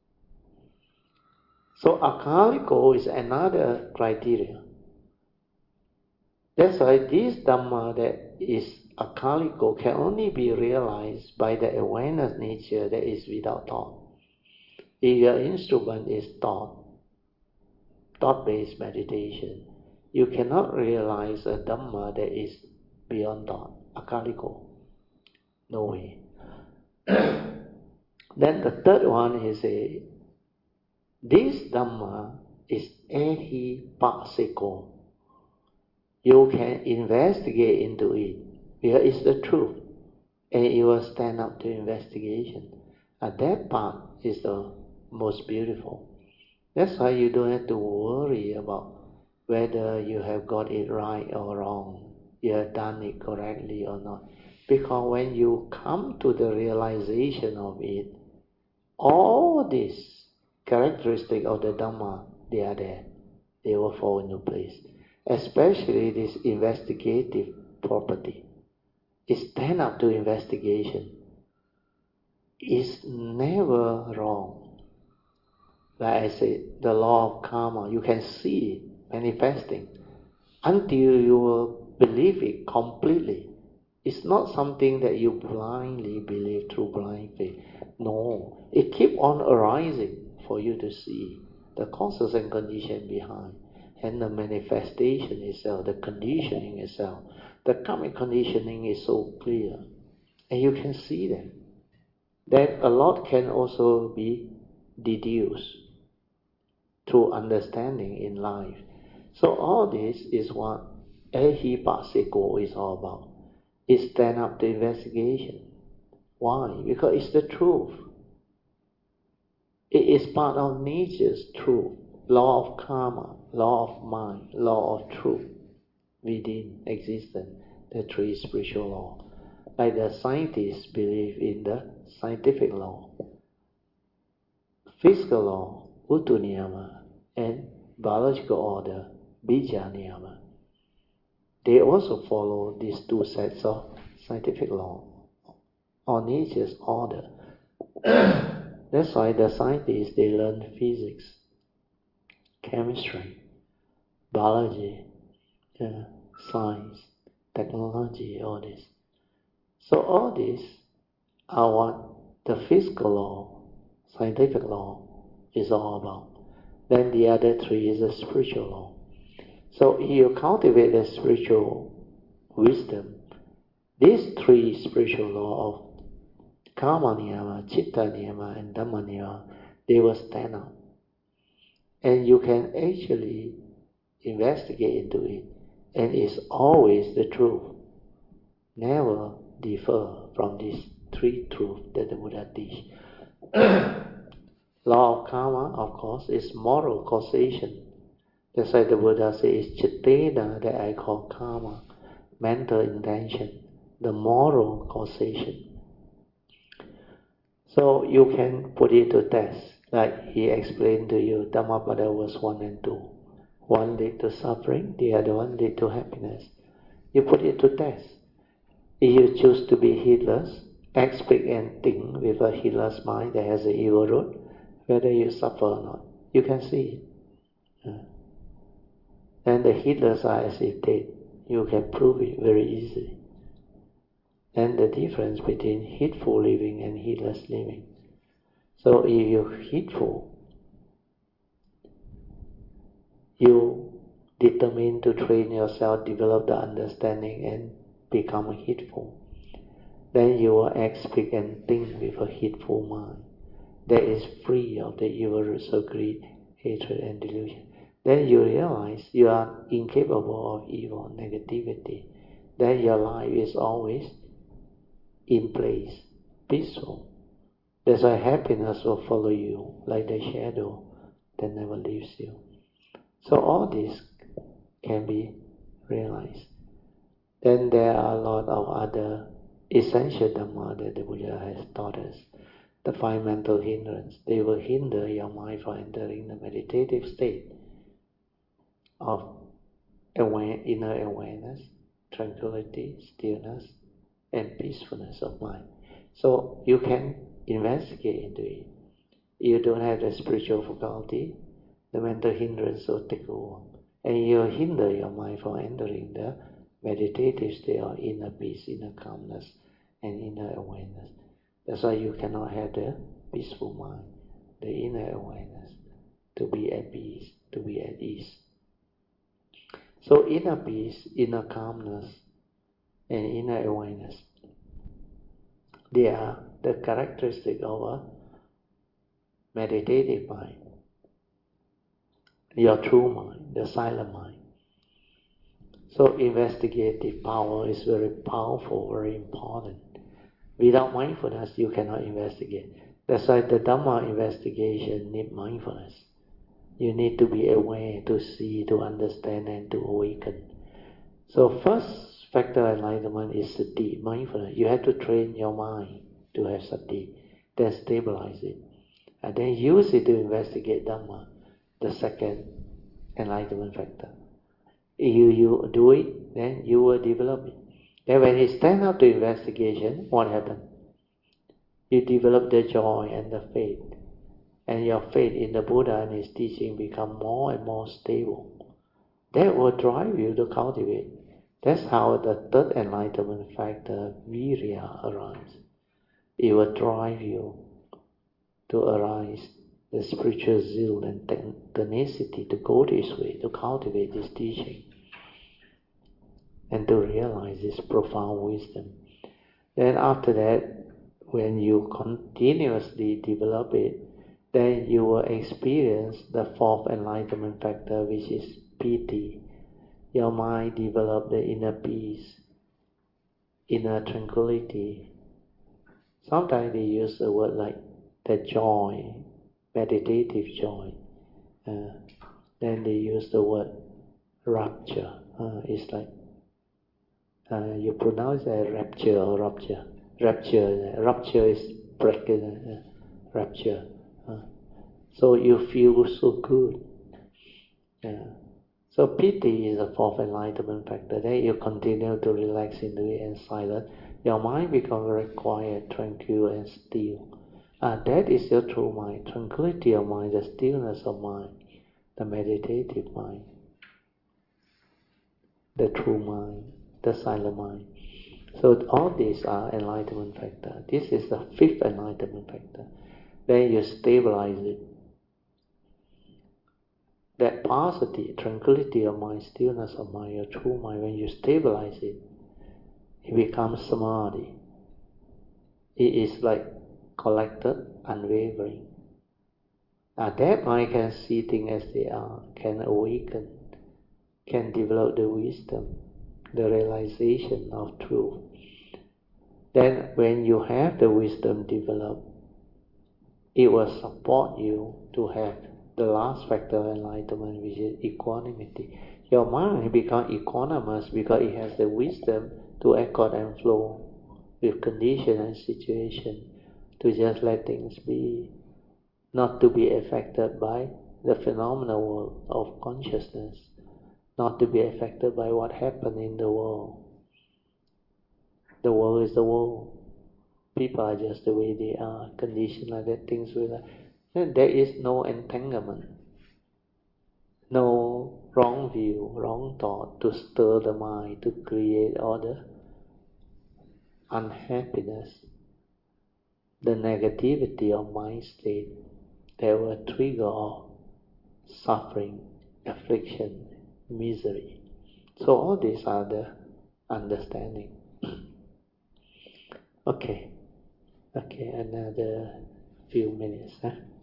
So akaliko is another criteria. That's why this Dhamma that is akaliko can only be realized by the awareness nature that is without thought. If your instrument is thought-based meditation, you cannot realize a Dhamma that is beyond thought, akaliko. No way. Then the third one is this Dhamma is ehipasiko. You can investigate into it. Here is the truth. And it will stand up to investigation. And that part is the most beautiful. That's why you don't have to worry about whether you have got it right or wrong, you have done it correctly or not. Because when you come to the realization of it, all these characteristics of the Dhamma, they are there. They will fall into place. Especially this investigative property. It stands up to investigation. It's never wrong. Like I said, the law of karma, you can see it manifesting until you will believe it completely. It's not something that you blindly believe through blind faith. No, it keeps on arising for you to see the causes and conditions behind, and the manifestation itself, the conditioning itself. The karmic conditioning is so clear, and you can see them. That a lot can also be deduced through understanding in life. So all this is what ehipasiko is all about. It stands up to investigation. Why? Because it's the truth. It is part of nature's truth. Law of karma, law of mind, law of truth within existence, the three spiritual laws. Like the scientists believe in the scientific law, physical law, Utu Niyama, and biological order, Bija Niyama. They also follow these two sets of scientific law, or nature's order. That's why the scientists, they learn physics, chemistry, biology, science, technology, all this. So all these are what the physical law, scientific law is all about. Then the other three is the spiritual law. So if you cultivate the spiritual wisdom, these three spiritual laws of karma niyama, chitta niyama, and dhamma niyama, they will stand up. And you can actually investigate into it. And it's always the truth. Never differ from these three truths that the Buddha teach. Law of karma, of course, is moral causation. That's why the Buddha says it's chittena that I call karma, mental intention, the moral causation. So you can put it to test, like he explained to you, Dhammapada was 1 and 2. One lead to suffering, the other one lead to happiness. You put it to test. If you choose to be heedless, act, speak and think with a heedless mind that has an evil root, whether you suffer or not, you can see it. And the heedless are as if dead. You can prove it very easily. And the difference between heedful living and heedless living. So if you're heedful, you determine to train yourself, develop the understanding and become heedful. Then you will act, speak and think with a heedful mind that is free of the evil roots of greed, hatred and delusion. Then you realize you are incapable of evil, negativity. Then your life is always in place, peaceful. That's why happiness will follow you like the shadow that never leaves you. So all this can be realized. Then there are a lot of other essential Dhamma that the Buddha has taught us. The 5 mental hindrances, they will hinder your mind from entering the meditative state of inner awareness, tranquility, stillness, and peacefulness of mind. So you can investigate into it. You don't have the spiritual faculty, the mental hindrance will take over. And you hinder your mind from entering the meditative state of inner peace, inner calmness, and inner awareness. That's why you cannot have the peaceful mind, the inner awareness, to be at peace, to be at ease. So inner peace, inner calmness, and inner awareness, they are the characteristic of a meditative mind, your true mind, the silent mind. So investigative power is very powerful, very important. Without mindfulness, you cannot investigate. That's why the Dhamma investigation needs mindfulness. You need to be aware, to see, to understand, and to awaken. So first factor of enlightenment is sati, mindfulness. You have to train your mind to have sati, then stabilize it. And then use it to investigate Dhamma, the second enlightenment factor. If you do it, then you will develop it. Then when you stand up to investigation, what happens? You develop the joy and the faith. And your faith in the Buddha and his teaching become more and more stable. That will drive you to cultivate. That's how the third enlightenment factor, virya, arises. It will drive you to arise the spiritual zeal and tenacity to go this way, to cultivate this teaching, and to realize this profound wisdom. Then after that, when you continuously develop it, then you will experience the fourth enlightenment factor, which is piti. Your mind develop the inner peace, inner tranquility. Sometimes they use the word like the joy, meditative joy. Then they use the word rapture. It's like you pronounce it rapture or rupture. Rupture is breaking. Rapture. So you feel so good. So piti is the fourth enlightenment factor. Then you continue to relax into it and silent. Your mind becomes very quiet, tranquil, and still. That is your true mind. Tranquility of mind, the stillness of mind, the meditative mind, the true mind, the silent mind. So all these are enlightenment factor. This is the fifth enlightenment factor. Then you stabilize it. that paucity, tranquility of mind, stillness of mind, your true mind, when you stabilize it, it becomes samadhi. It is like collected, unwavering. That mind can see things as they are, can awaken, can develop the wisdom, the realization of truth. Then when you have the wisdom developed, it will support you to have the last factor of enlightenment, which is equanimity. Your mind becomes equanimous because it has the wisdom to accord and flow with condition and situation, to just let things be, not to be affected by the phenomenal world of consciousness, not to be affected by what happened in the world. The world is the world. People are just the way they are, conditioned like that, things will like. Then there is no entanglement, no wrong view, wrong thought to stir the mind, to create all the unhappiness, the negativity of mind state that will trigger all suffering, affliction, misery. So all these are the understanding. Okay, another few minutes.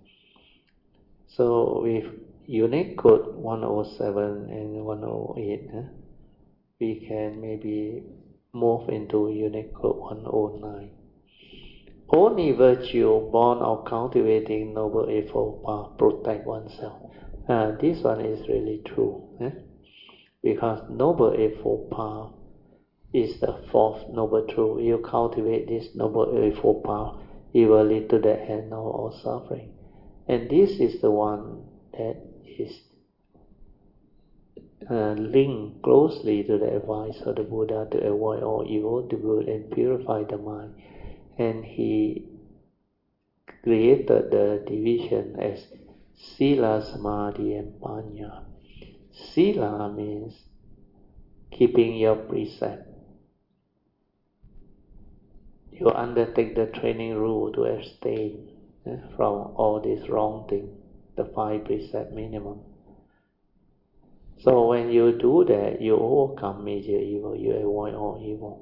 So with Unicode 107 and 108, we can maybe move into Unicode 109. Only virtue born of cultivating Noble Eightfold Path protect oneself. This one is really true, because Noble Eightfold Path is the fourth Noble Truth. You cultivate this Noble Eightfold Path, it will lead to the end of all suffering. And this is the one that is linked closely to the advice of the Buddha to avoid all evil, do good, and purify the mind. And he created the division as Sila, Samadhi, and Panya. Sila means keeping your precept. You undertake the training rule to abstain from all these wrong things, the 5 precept minimum. So when you do that, you overcome major evil, you avoid all evil.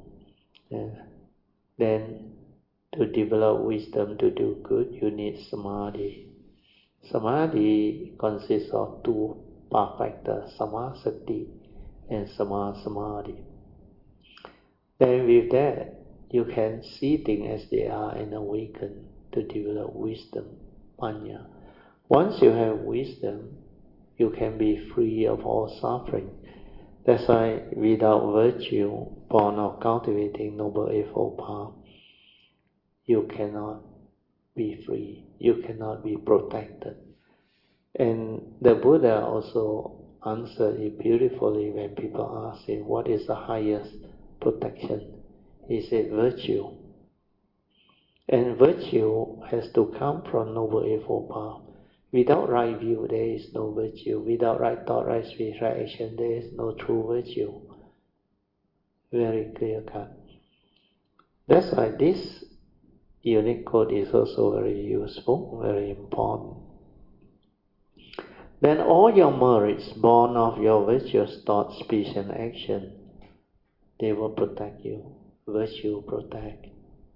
Then to develop wisdom to do good, you need samadhi. Samadhi consists of 2 path factors, samasati and samadhi. Then with that, you can see things as they are and awaken to develop wisdom, panya. Once you have wisdom, you can be free of all suffering. That's why without virtue, born of cultivating Noble Eightfold Path, you cannot be free, you cannot be protected. And the Buddha also answered it beautifully when people ask him, what is the highest protection? He said, virtue. And virtue has to come from Noble Eightfold Path. Without right view, there is no virtue. Without right thought, right speech, right action, there is no true virtue. Very clear cut. That's why this Unicode is also very useful, very important. Then all your merits born of your virtuous thought, speech, and action, they will protect you. Virtue protect.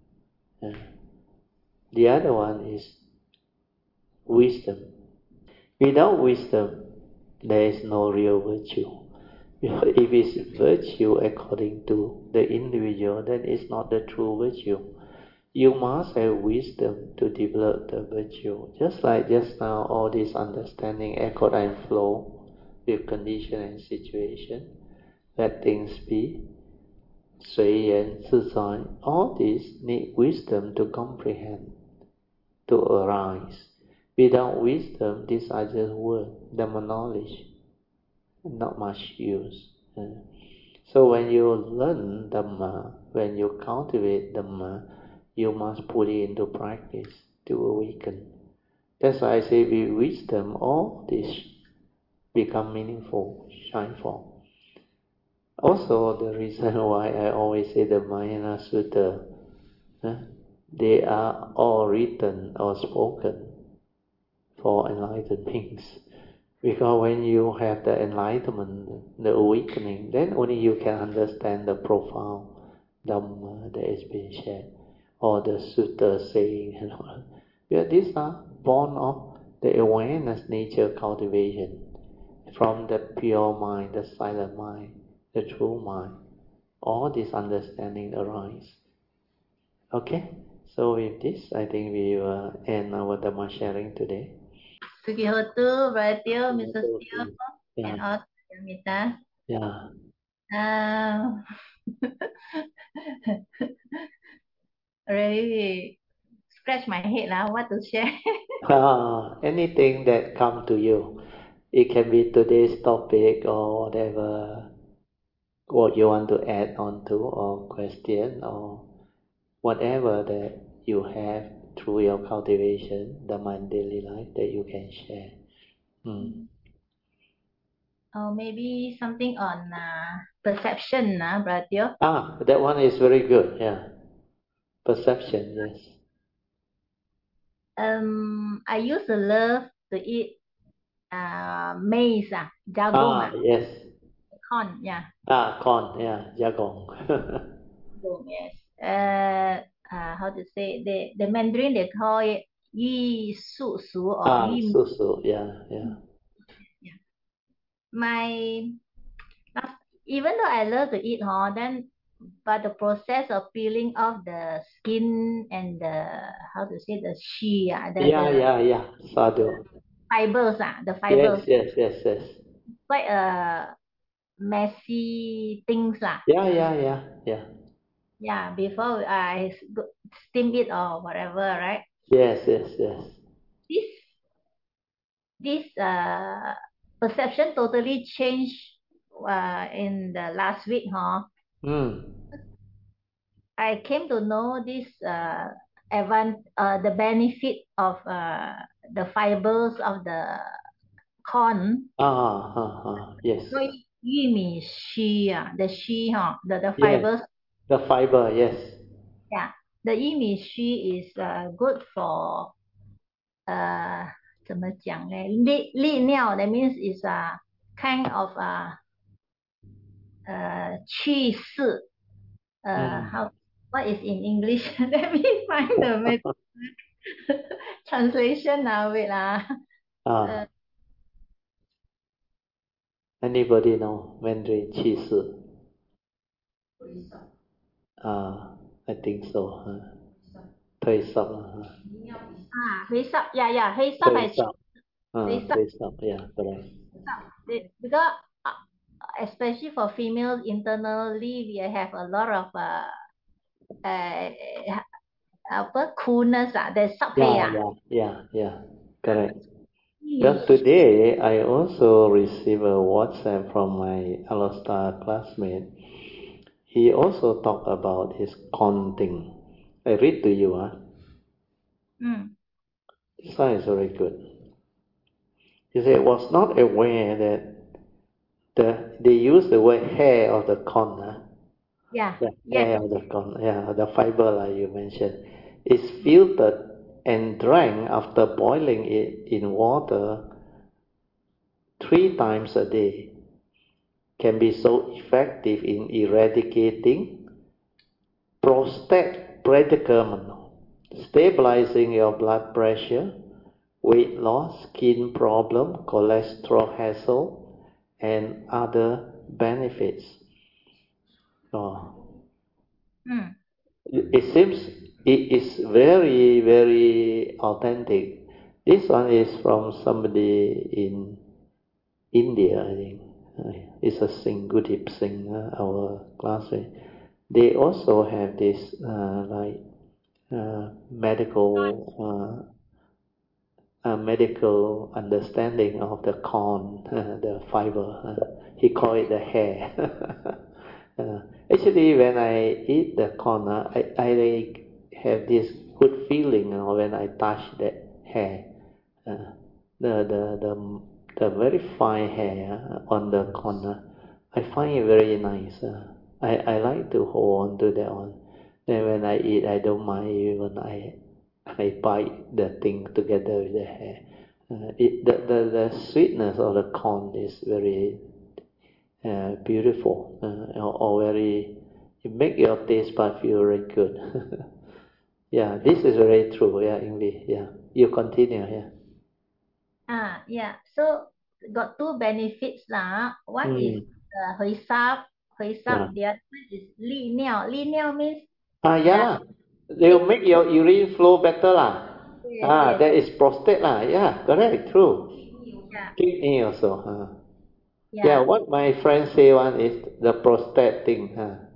The other one is wisdom. Without wisdom, there is no real virtue. If it's virtue according to the individual, then it's not the true virtue. You must have wisdom to develop the virtue. Just like just now, all this understanding, accord and flow with condition and situation, let things be, 随缘自在, all these need wisdom to comprehend, to arise. Without wisdom, these are just words, Dhamma knowledge, not much use. So when you learn Dhamma, when you cultivate Dhamma, you must put it into practice to awaken. That's why I say with wisdom, all this become meaningful, shine forth. Also, the reason why I always say the Mahayana Sutta, they are all written or spoken for enlightened beings. Because when you have the enlightenment, the awakening, then only you can understand the profound Dhamma that is being shared, or the sutta saying and all. Because these are born of the awareness nature cultivation from the pure mind, the silent mind, the true mind. All this understanding arise. Okay? So with this, I think we will end our Dhamma sharing today. Sugihoto, Brother Teo, Mr. So, Teo, yeah, and all Yamita. yeah. Um, really scratch my head now what to share. Anything that come to you. It can be today's topic or whatever what you want to add on to or question or whatever that you have through your cultivation, the mind daily life that you can share. Or maybe something on perception, Brother Teo. That one is very good. Yeah, perception. Yes. I used to love to eat maize, jagung, Yes. corn, yeah, Corn. Yeah, jagong. jagung, yes. How to say the Mandarin they call it yi su su or yi. Susu. Yeah, yeah. Yeah. My even though I love to eat, then but the process of peeling off the skin and the how to say the she, Yeah. Sadhu. fibers, the Yes, fibers, yes, yes, yes. quite a messy things, Yeah. yeah, before I steam it or whatever, right? Yes. This this perception totally changed in the last week, Hmm. I came to know this the benefit of the fibers of the corn. Yes. 玉米须，the Yes. fibers, The fiber, yes. yeah, the 玉米须 is good for 怎么讲呢？利尿 that means is kind of 去势 how what is in English? Let me find the translation now. Wait Ah, anybody know Mandarin 气势? I think so. 退烧, 黑色，黑色，黑色，黑色，黑色。 退烧, yeah, correct. Because especially for females internally we have a lot of coolness, there's subhay. Yeah, correct. Well, today I also received a WhatsApp from my Alostar classmate. He also talked about his conting. I read to you. This one is very good. He said, was not aware that they use the word hair of the corn. Yeah, The yes. hair of the corn, yeah, the fiber like you mentioned, is filtered and drank after boiling it in water 3 times a day. Can be so effective in eradicating prostate predicament, stabilizing your blood pressure, weight loss, skin problem, cholesterol hassle, and other benefits. It seems it is very, very authentic. This one is from somebody in India, I think. It's a Gudip Singh, our classmate. They also have this medical medical understanding of the corn, the fiber. He call it the hair. Actually, when I eat the corn, I have this good feeling when I touch that hair. Uh, the very fine hair on the corner. I find it very nice. I like to hold on to that one. Then when I eat, I don't mind even I bite the thing together with the hair. The sweetness of the corn is very beautiful, or very, it make your taste bud feel very good. Yeah, this is very true. Yeah, Ingrid. Yeah, you continue. Yeah. Yeah. So got two benefits lah. One is Mm. Hui Yeah. sap. The other one is Li Niao. Li Niao means Yeah uh, lah. They will it, make your urine flow better lah. yes, yes, That is prostate lah. Yeah, correct, true. yeah, Kidney also. Yeah, yeah. what my friend say one is the prostate thing.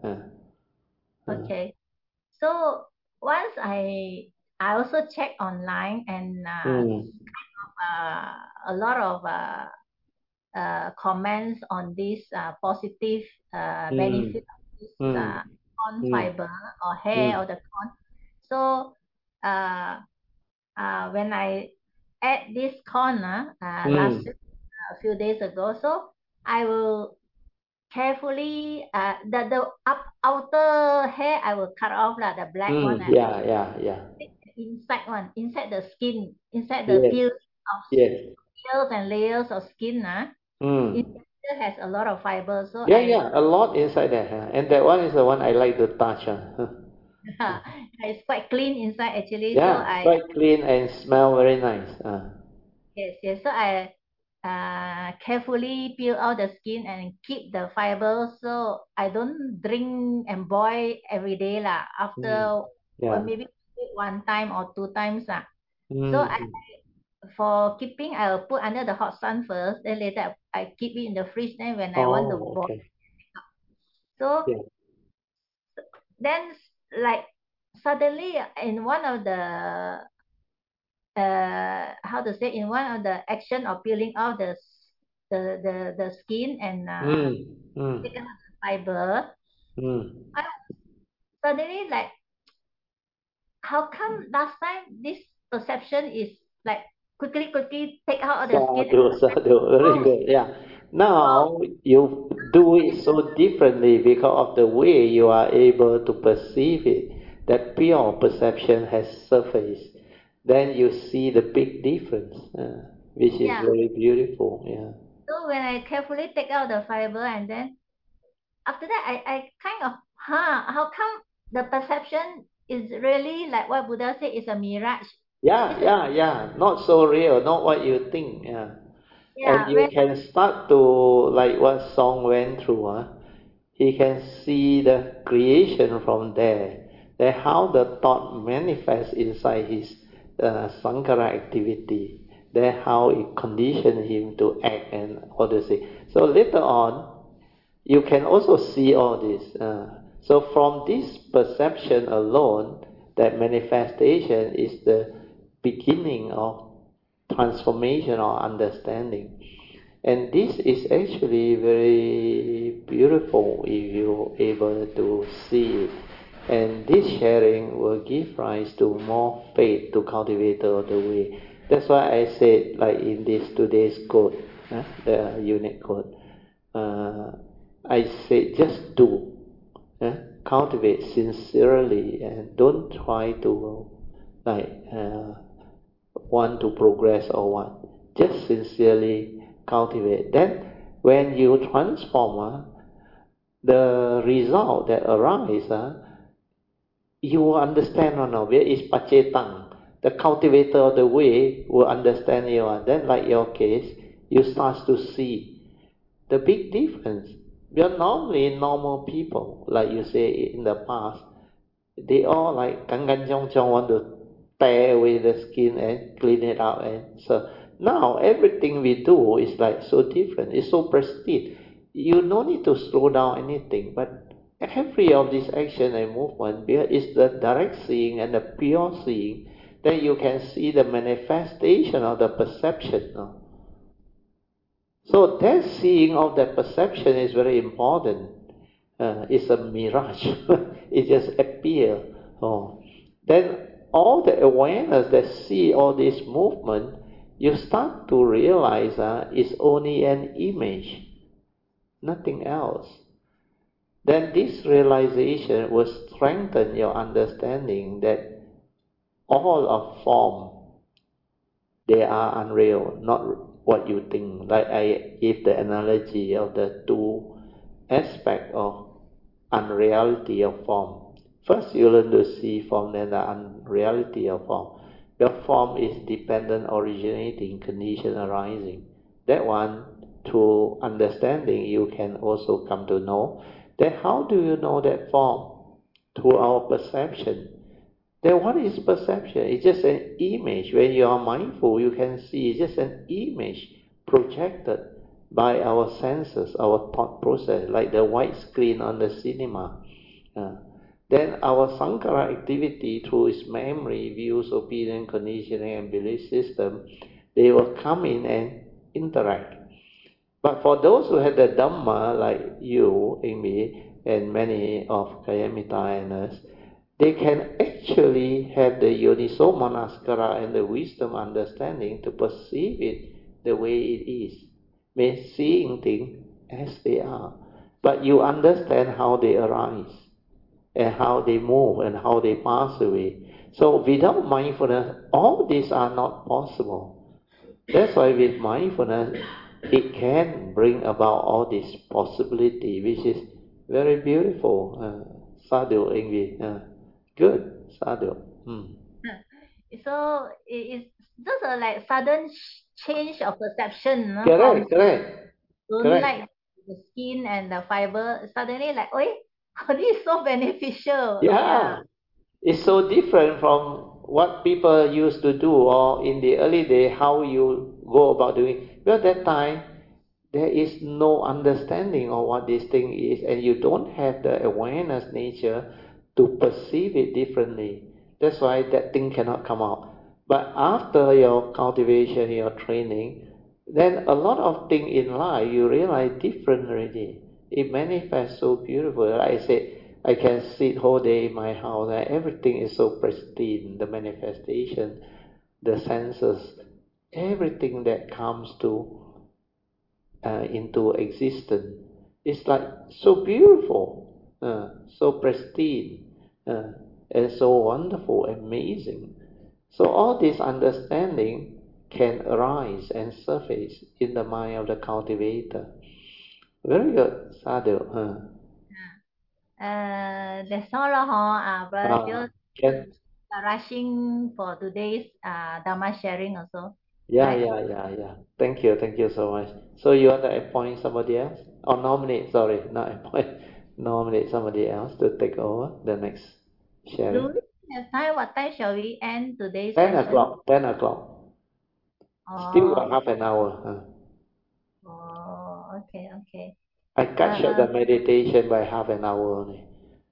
Okay. So once I also check online and Mm, a lot of comments on this positive mm, benefit of this mm, corn mm, fiber or hair mm, or the corn. So uh, when I add this corn last mm. week, a few days ago, so I will carefully the outer hair I will cut off lah, the black one. Yeah, yeah, yeah. Inside one, inside the skin, inside the Yes, peel of yes. layers and layers of skin, it Mm. still has a lot of fiber. So Yeah, yeah, a lot inside there. And that one is the one I like to touch. it's quite clean inside actually. So Yeah, quite clean and smell very nice. yes, yes. So I carefully peel out the skin and keep the fiber. So I don't drink and boil every day lah. Mm. After or Yeah. maybe one time or two times. So Mm. for keeping, I'll put under the hot sun first. Then later I keep it in the fridge. Then when I want to Oh, boil, okay. so Yeah. then like suddenly in one of the how to say, in one of the action of peeling off the skin and Mm. Mm. taking out the fiber, Mm. I suddenly like, how come last time this perception is like quickly take out all the skin. Sadhu, sadhu, very Oh, good. Yeah. oh, Now you do it so differently because of the way you are able to perceive it. That pure perception has surfaced. Then you see the big difference, which is yeah. very beautiful. Yeah. So when I carefully take out the fiber and then after that I kind of, how come the perception is really like what Buddha said is a mirage? Yeah, It's a, yeah, yeah. Not so real, not what you think. Yeah. And yeah, you when can start to, like what Song went through, he can see the creation from there. That how the thought manifests inside his Sankara activity. That how it conditioned him to act and all this thing. So later on, you can also see all this. So from this perception alone, that manifestation is the beginning of transformation or understanding. And this is actually very beautiful if you're able to see it. And this sharing will give rise to more faith to cultivate the way. That's why I said, like in this today's quote, the unit quote, uh, I said just do, cultivate sincerely, and don't try to like want to progress or what. Just sincerely cultivate. Then when you transform, the result that arise, you will understand or no, where is Pachetang. The cultivator of the way will understand you. Then like your case, you start to see the big difference. We are normally normal people, like you say in the past. They all like gangan chong chong want to tear away the skin and clean it out, and so now everything we do is like so different. It's so prestige. You no need to slow down anything, but every of this action and movement is the direct seeing and the pure seeing. Then you can see the manifestation of the perception. No? So that seeing of that perception is very important. It's a mirage. It just appear. Oh. Then all the awareness that see all this movement, you start to realize it's only an image, nothing else. Then this realization will strengthen your understanding that all of form They are unreal, not what you think. Like I give the analogy of the two aspects of unreality of form. First, you learn to see form, then the unreality of form. Your form is dependent, originating, condition arising. That one, through understanding, you can also come to know. Then how do you know that form? Through our perception. Then what is perception? It's just an image. When you are mindful, you can see it's just an image projected by our senses, our thought process, like the white screen on the cinema. Then our Sankara activity through its memory, views, opinion, conditioning, and belief system, they will come in and interact. But for those who have the Dhamma, like you, Amy, and many of Kayamita and us, they can actually have the Yoniso Manaskara and the wisdom understanding to perceive it the way it is. Means seeing things as they are. But you understand how they arise, and how they move, and how they pass away. So without mindfulness, all these are not possible. That's why with mindfulness, it can bring about all this possibility, which is very beautiful. Sadhu, Ingrid. Good, sadhu. So it's just a like sudden change of perception, no? From Correct, correct, don't correct. like the skin and the fiber, suddenly like, oh, this is so beneficial. Yeah. Yeah, it's so different from what people used to do, or in the early day, how you go about doing. Because that time, there is no understanding of what this thing is, and you don't have the awareness nature to perceive it differently. That's why that thing cannot come out. But after your cultivation, your training, then a lot of things in life you realize different already. It manifests so beautiful. Like I said, I can sit whole day in my house and everything is so pristine. The manifestation, the senses, everything that comes to into existence. It's like so beautiful, so pristine, and so wonderful, amazing. So all this understanding can arise and surface in the mind of the cultivator. Very good, sadhu. That's all, Brother Joe. Can, Rushing for today's Dhamma sharing also, yeah, right? yeah, yeah, yeah. Thank you so much. So you want to appoint somebody else? Or nominate, sorry, not appoint, nominate somebody else to take over the next Do sharing. we have time? What time shall we end today's 10 session? o'clock, 10 o'clock. Still got Oh, half an hour. oh, okay, okay. I cut short Uh, the meditation by half an hour only.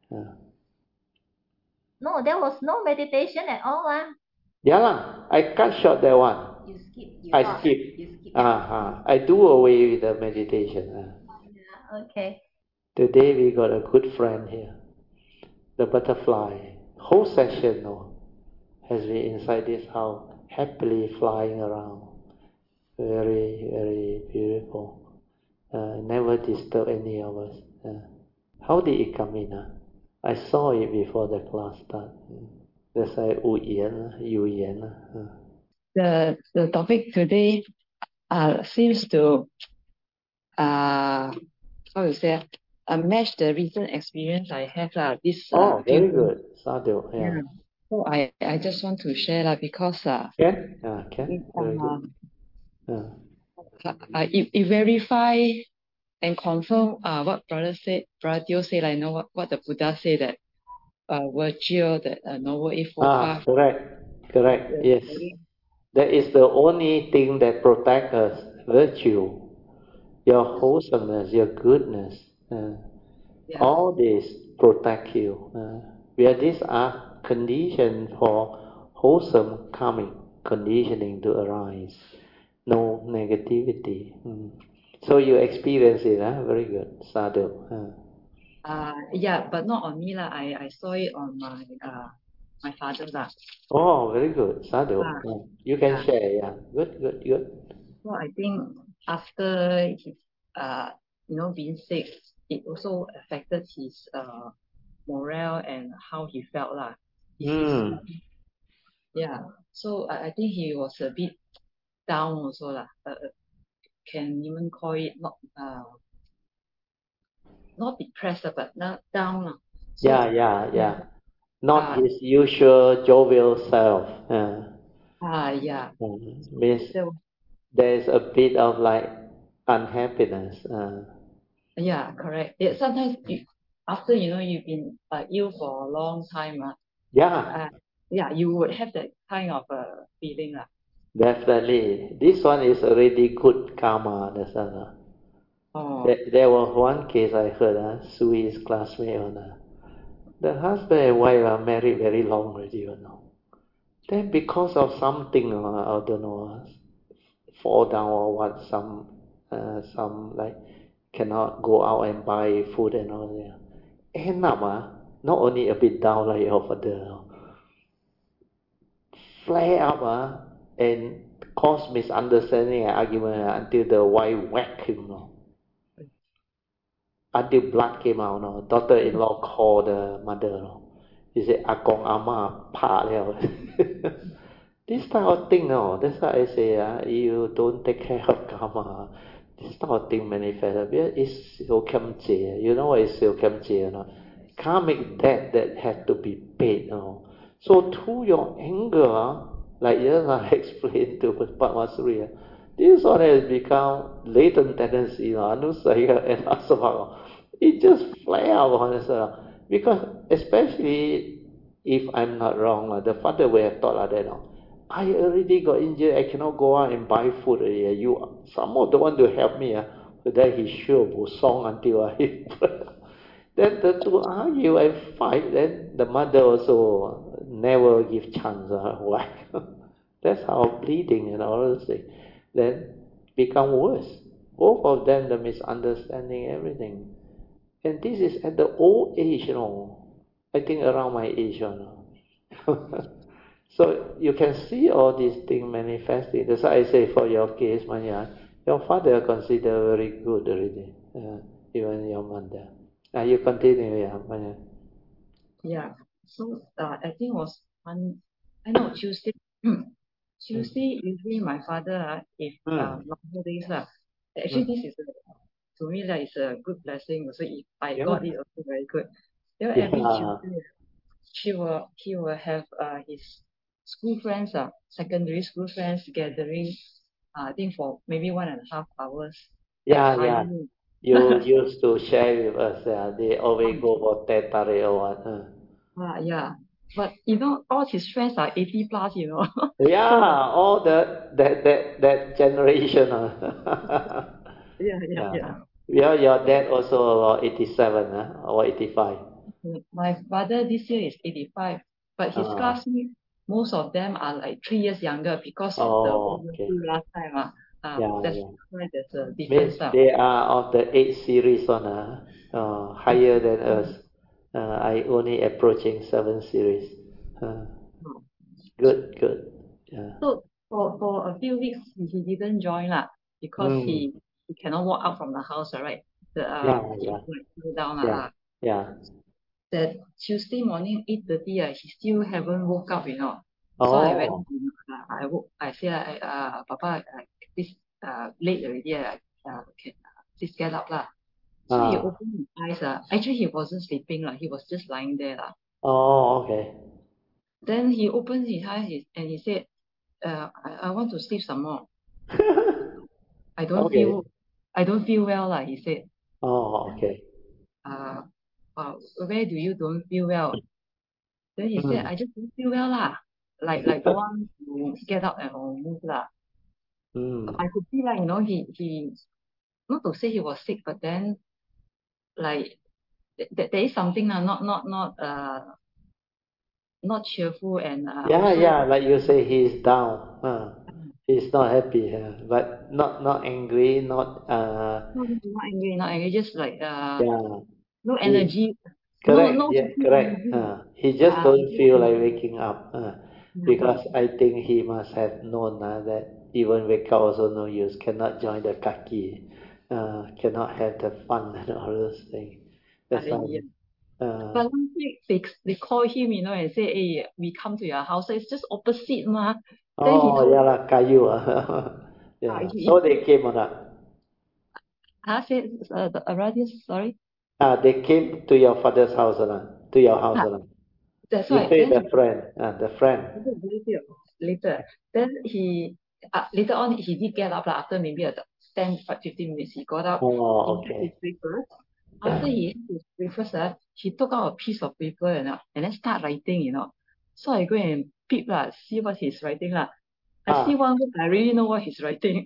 no, there was no meditation at all, Yeah lah, I cut short that one. You skip, you I thought, skip. you skip. I do away with the meditation. Yeah, okay. Today we got a good friend here, the butterfly. Whole session has been inside this house, happily flying around. Very, very beautiful. Never disturb any of us. How did it come in? I saw it before the class start. That's why Wu Yan, Yu Yan. The topic today seems to how to say match the recent experience I have this Oh, few very days. good. Sadhu, yeah. Yeah. So I just want to share because Can? Can? Very good. it verify and confirm what Brother Teo said. I know what the Buddha said, that virtue, that noble eightfold path. Correct. Yes. That is the only thing that protects us. Virtue, your wholesomeness, your goodness. Yeah. All this protect you. Where these are conditions for wholesome karmic conditioning to arise. No negativity. So you experience it, very good. Sadhu. Yeah, but not on me lah. I saw it on my father lah. Oh, very good. Sadhu. You can Yeah. share, yeah. Good. So I think after his being sick, it also affected his morale and how he felt lah. Yeah. So I think he was a bit down also lah. Can even call it not depressed but not down lah. So, Yeah. Not uh, his usual jovial self. yeah. Means So, there's a bit of like unhappiness. yeah, correct. Yeah, sometimes after you've been ill for a long time, Yeah, yeah, you would have that kind of feeling lah. definitely. This one is already good karma. That's all. Oh, There was one case I heard. Sui's classmate. The husband and wife are married very long already. Then because of something, I don't know, fall down or what, some like cannot go out and buy food and all that. End up, not only a bit down like your father, flare up, and cause misunderstanding and argument until the wife whack him, until blood came out. Daughter-in-law called the mother. He said, "Ah Gong Ah Ma Pa liao." This type of thing, that's why I say, you don't take care of karma. This type of thing manifest. Because it's siêu kim jie. You know what is siêu kim jie or not? Karmic debt that has to be paid. So through your anger, like just I explained to Padmasuri, this one has become latent tendency, anusaya and asava. It just flare out on itself. Because especially if I'm not wrong, the father would have thought like that. I already got injured, I cannot go out and buy food already. You someone don't want to help me. But then he sure will song until I then the two argue and fight, then the mother also never give chance. Why? That's how bleeding and all those things. Then become worse. Both of them, the misunderstanding, everything. And this is at the old age, I think around my age, So you can see all these things manifesting. That's why I say for your case, Manya, your father consider very good already, even your mother. You continue, yeah, Manya. yeah. So I think was I know Tuesday. Tuesday, usually my father, if Mm. longer days, actually Mm. this is to me that is a good blessing. So if I Yeah. got it, also very good. Every Yeah. Tuesday, he will have his school friends, secondary school friends gathering. I think for maybe 1.5 hours at Yeah. Pioneer. You used to share with us, they always go for teh tarik or what. Yeah. But all his friends are 80 plus, So Yeah, all that generation. Yeah. yeah. Yeah, your dad also about 87, or 85. My father this year is 85, but his Uh, classmates, most of them are like 3 years younger because of the oh, okay. overseas last time. That's Yeah. why there's a Means difference. they are of the 8 series one, higher than us. I only approaching 7 series. Uh, good. Yeah. So for a few weeks he didn't join lah because Mm. he cannot walk out from the house, right? The he Yeah. like go down Yeah. Yeah. that Tuesday morning 8:30 he still haven't woke up, So I went Oh. I said Papa, this late already, can please get up lah. So he Ah. opened his eyes, actually he wasn't sleeping lah, he was just lying there lah. Oh, okay. Then he opened his eyes and he said, I want to sleep some more. I don't Okay. feel I don't feel well lah, he said. Oh, okay. uh, where do you don't feel well? Then he said, Mm. I just don't feel well lah. Like don't want to get up and move lah. Mm. I could see like, he not to say he was sick, but then like there is something not cheerful and also Yeah, like you say, he's down. He's not happy, but not angry, not not angry, just like yeah. no He energy, correct, no yeah, happy correct. energy. He just don't Just, feel like waking up. yeah. Because I think he must have known that even wake up also no use. Cannot join the kaki. Cannot have the fun and all those things. That's why. Yeah. Uh, But one thing they call him, and say, hey, we come to your house. So it's just opposite, ma. Then he Oh, told, yeah, lah, kayu. Yeah. he So they came or not? said, radius, sorry. They came to your father's house or not? To your house Ah, or not? that's You why. say Then the he friend. The friend. later, later. Then he later on he did get up after maybe 10 15 minutes. He got up. He Oh, had his okay. breakfast. After he had his breakfast, he took out a piece of paper, and then start writing, So I go and peep see what he's writing I see Ah. one word, I really know what he's writing.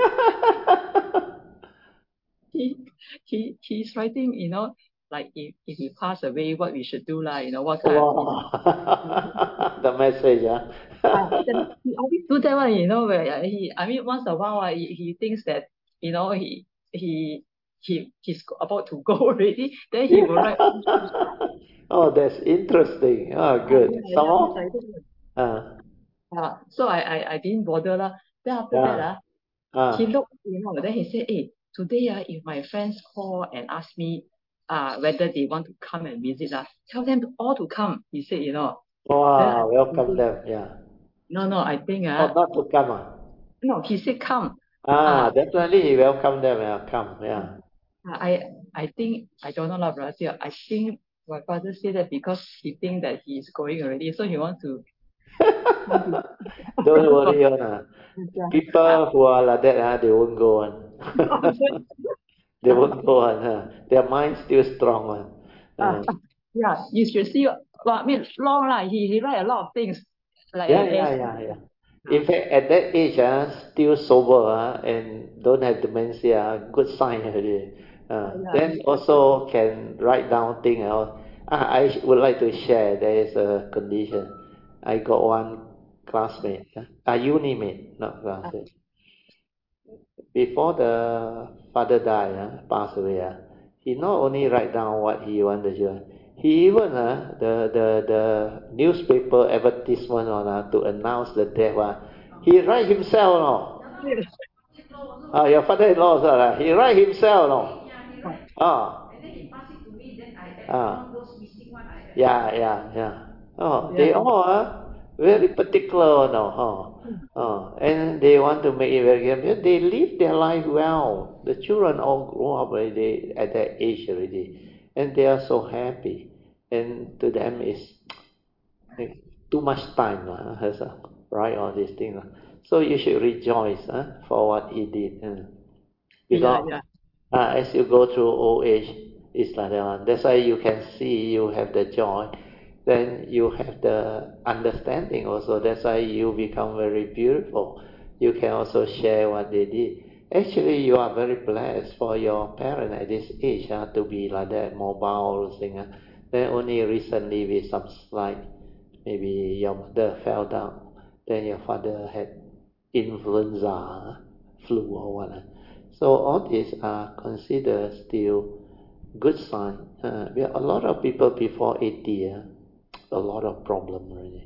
He's writing, like if he pass away, what we should do what kind of Wow. The message, he always do that one, where I mean once a while he thinks that he he's about to go already, then he will write. Oh, that's interesting. Oh, good. Some Yeah, he's more? like that. Uh, So I didn't bother Then after that yeah. he Ah. looked, then he said, hey, today if my friends call and ask me whether they want to come and visit tell them all to come, he said, Then I Wow, welcome thinking, them. Yeah. no, I think Oh, not to come. no, he said come. Uh, Definitely he welcome them. Yeah, come. Yeah. I think I don't know brother. I think my father said that because he think that he is going already, so he wants to. Don't worry, uh, people who are like that, they won't go on. They won't go on. Their mind still strong one. uh, yeah, you should see. Well, I mean, long he write a lot of things like Yeah, an yeah, essay. yeah, yeah. In fact, at that age, still sober, and don't have dementia, good sign already. Yeah, Then also can write down thing. Would like to share. There is a condition. I got one classmate, a uni mate, not classmate. Before the father died, passed away, he not only write down what he wanted to do, he even the newspaper advertisement on to announce the death, he write himself, no. Your father-in-law also, he write himself, no. Ah. Ah. Yeah, yeah, yeah. Oh, yeah, they all very particular, no. And they want to make it very good. They live their life well. The children all grow up already at that age already, and they are so happy. And to them, it's too much time, has right all these things. So you should rejoice for what he did. yeah, Because yeah. as you go through old age, it's like that one. That's why you can see you have the joy, then you have the understanding also. That's why you become very beautiful. You can also share what they did. Actually, you are very blessed for your parent at this age to be like that, mobile thing. Then only recently with some slight, maybe your mother fell down, then your father had influenza, flu or what. So all these are considered still good sign. A lot of people before 80, a lot of problem already.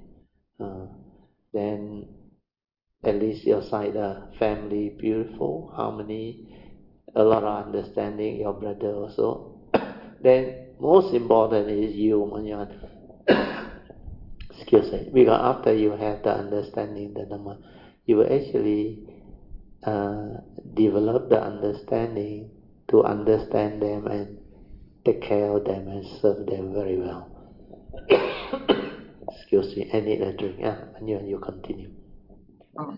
Then at least your side, family beautiful, harmony, a lot of understanding. Your brother also. Then most important is you, when you excuse me, because after you have the understanding, the Dhamma, you will actually develop the understanding to understand them and take care of them and serve them very well. Excuse me, I need a drink. And you continue. Oh,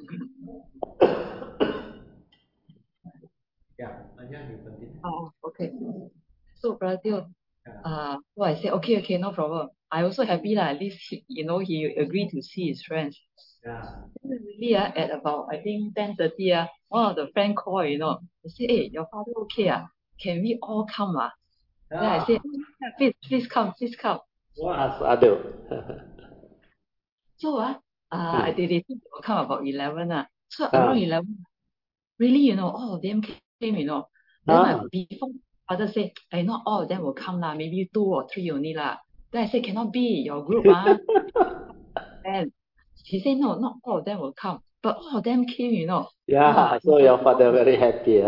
Yeah, you continue. okay. So brother, so I said, okay, no problem. I also happy at least he agreed to see his friends. Yeah. Really at about I think 10:30 one of the friend call, they say, hey, your father okay can we all come Then I said, yeah, please come, please come. What other? So they think they will come about 11 So Ah. around 11, really, all of them came, Then my before father said, hey, not all of them will come maybe 2 or 3 only Then I said, cannot be your group And he said, no, not all of them will come, but all of them came, Yeah, so your father very happy,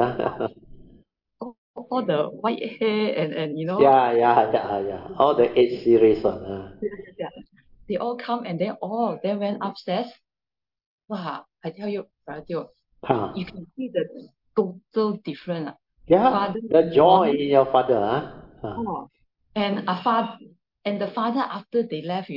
all the white hair and Yeah. All the 8 series one. yeah, they all come and then all of them went upstairs. wow, I tell you, Brother Teo, Huh. you can see the total difference. Yeah, Father the and joy mom, in your father, huh? Huh. oh, and a father and the father after they left,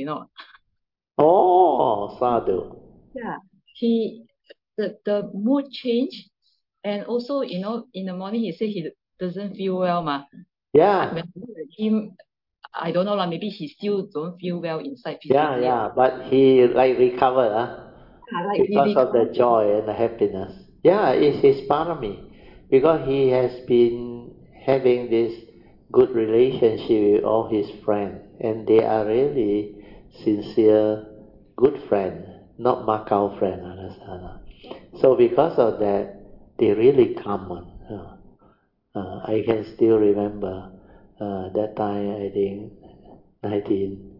Oh, sadhu. yeah, he the mood change, and also in the morning he said he doesn't feel well, ma. Yeah, When I look at him, I don't know lah. Maybe he still don't feel well inside yeah, physically. yeah. But he like recovered, huh? Like he Because of the recovered. joy and the happiness. Yeah, it's his parami. Because he has been having this good relationship with all his friends. And they are really sincere, good friends. Not Macau friends, understand? So because of that, they really come on. I can still remember that time, I think, 19,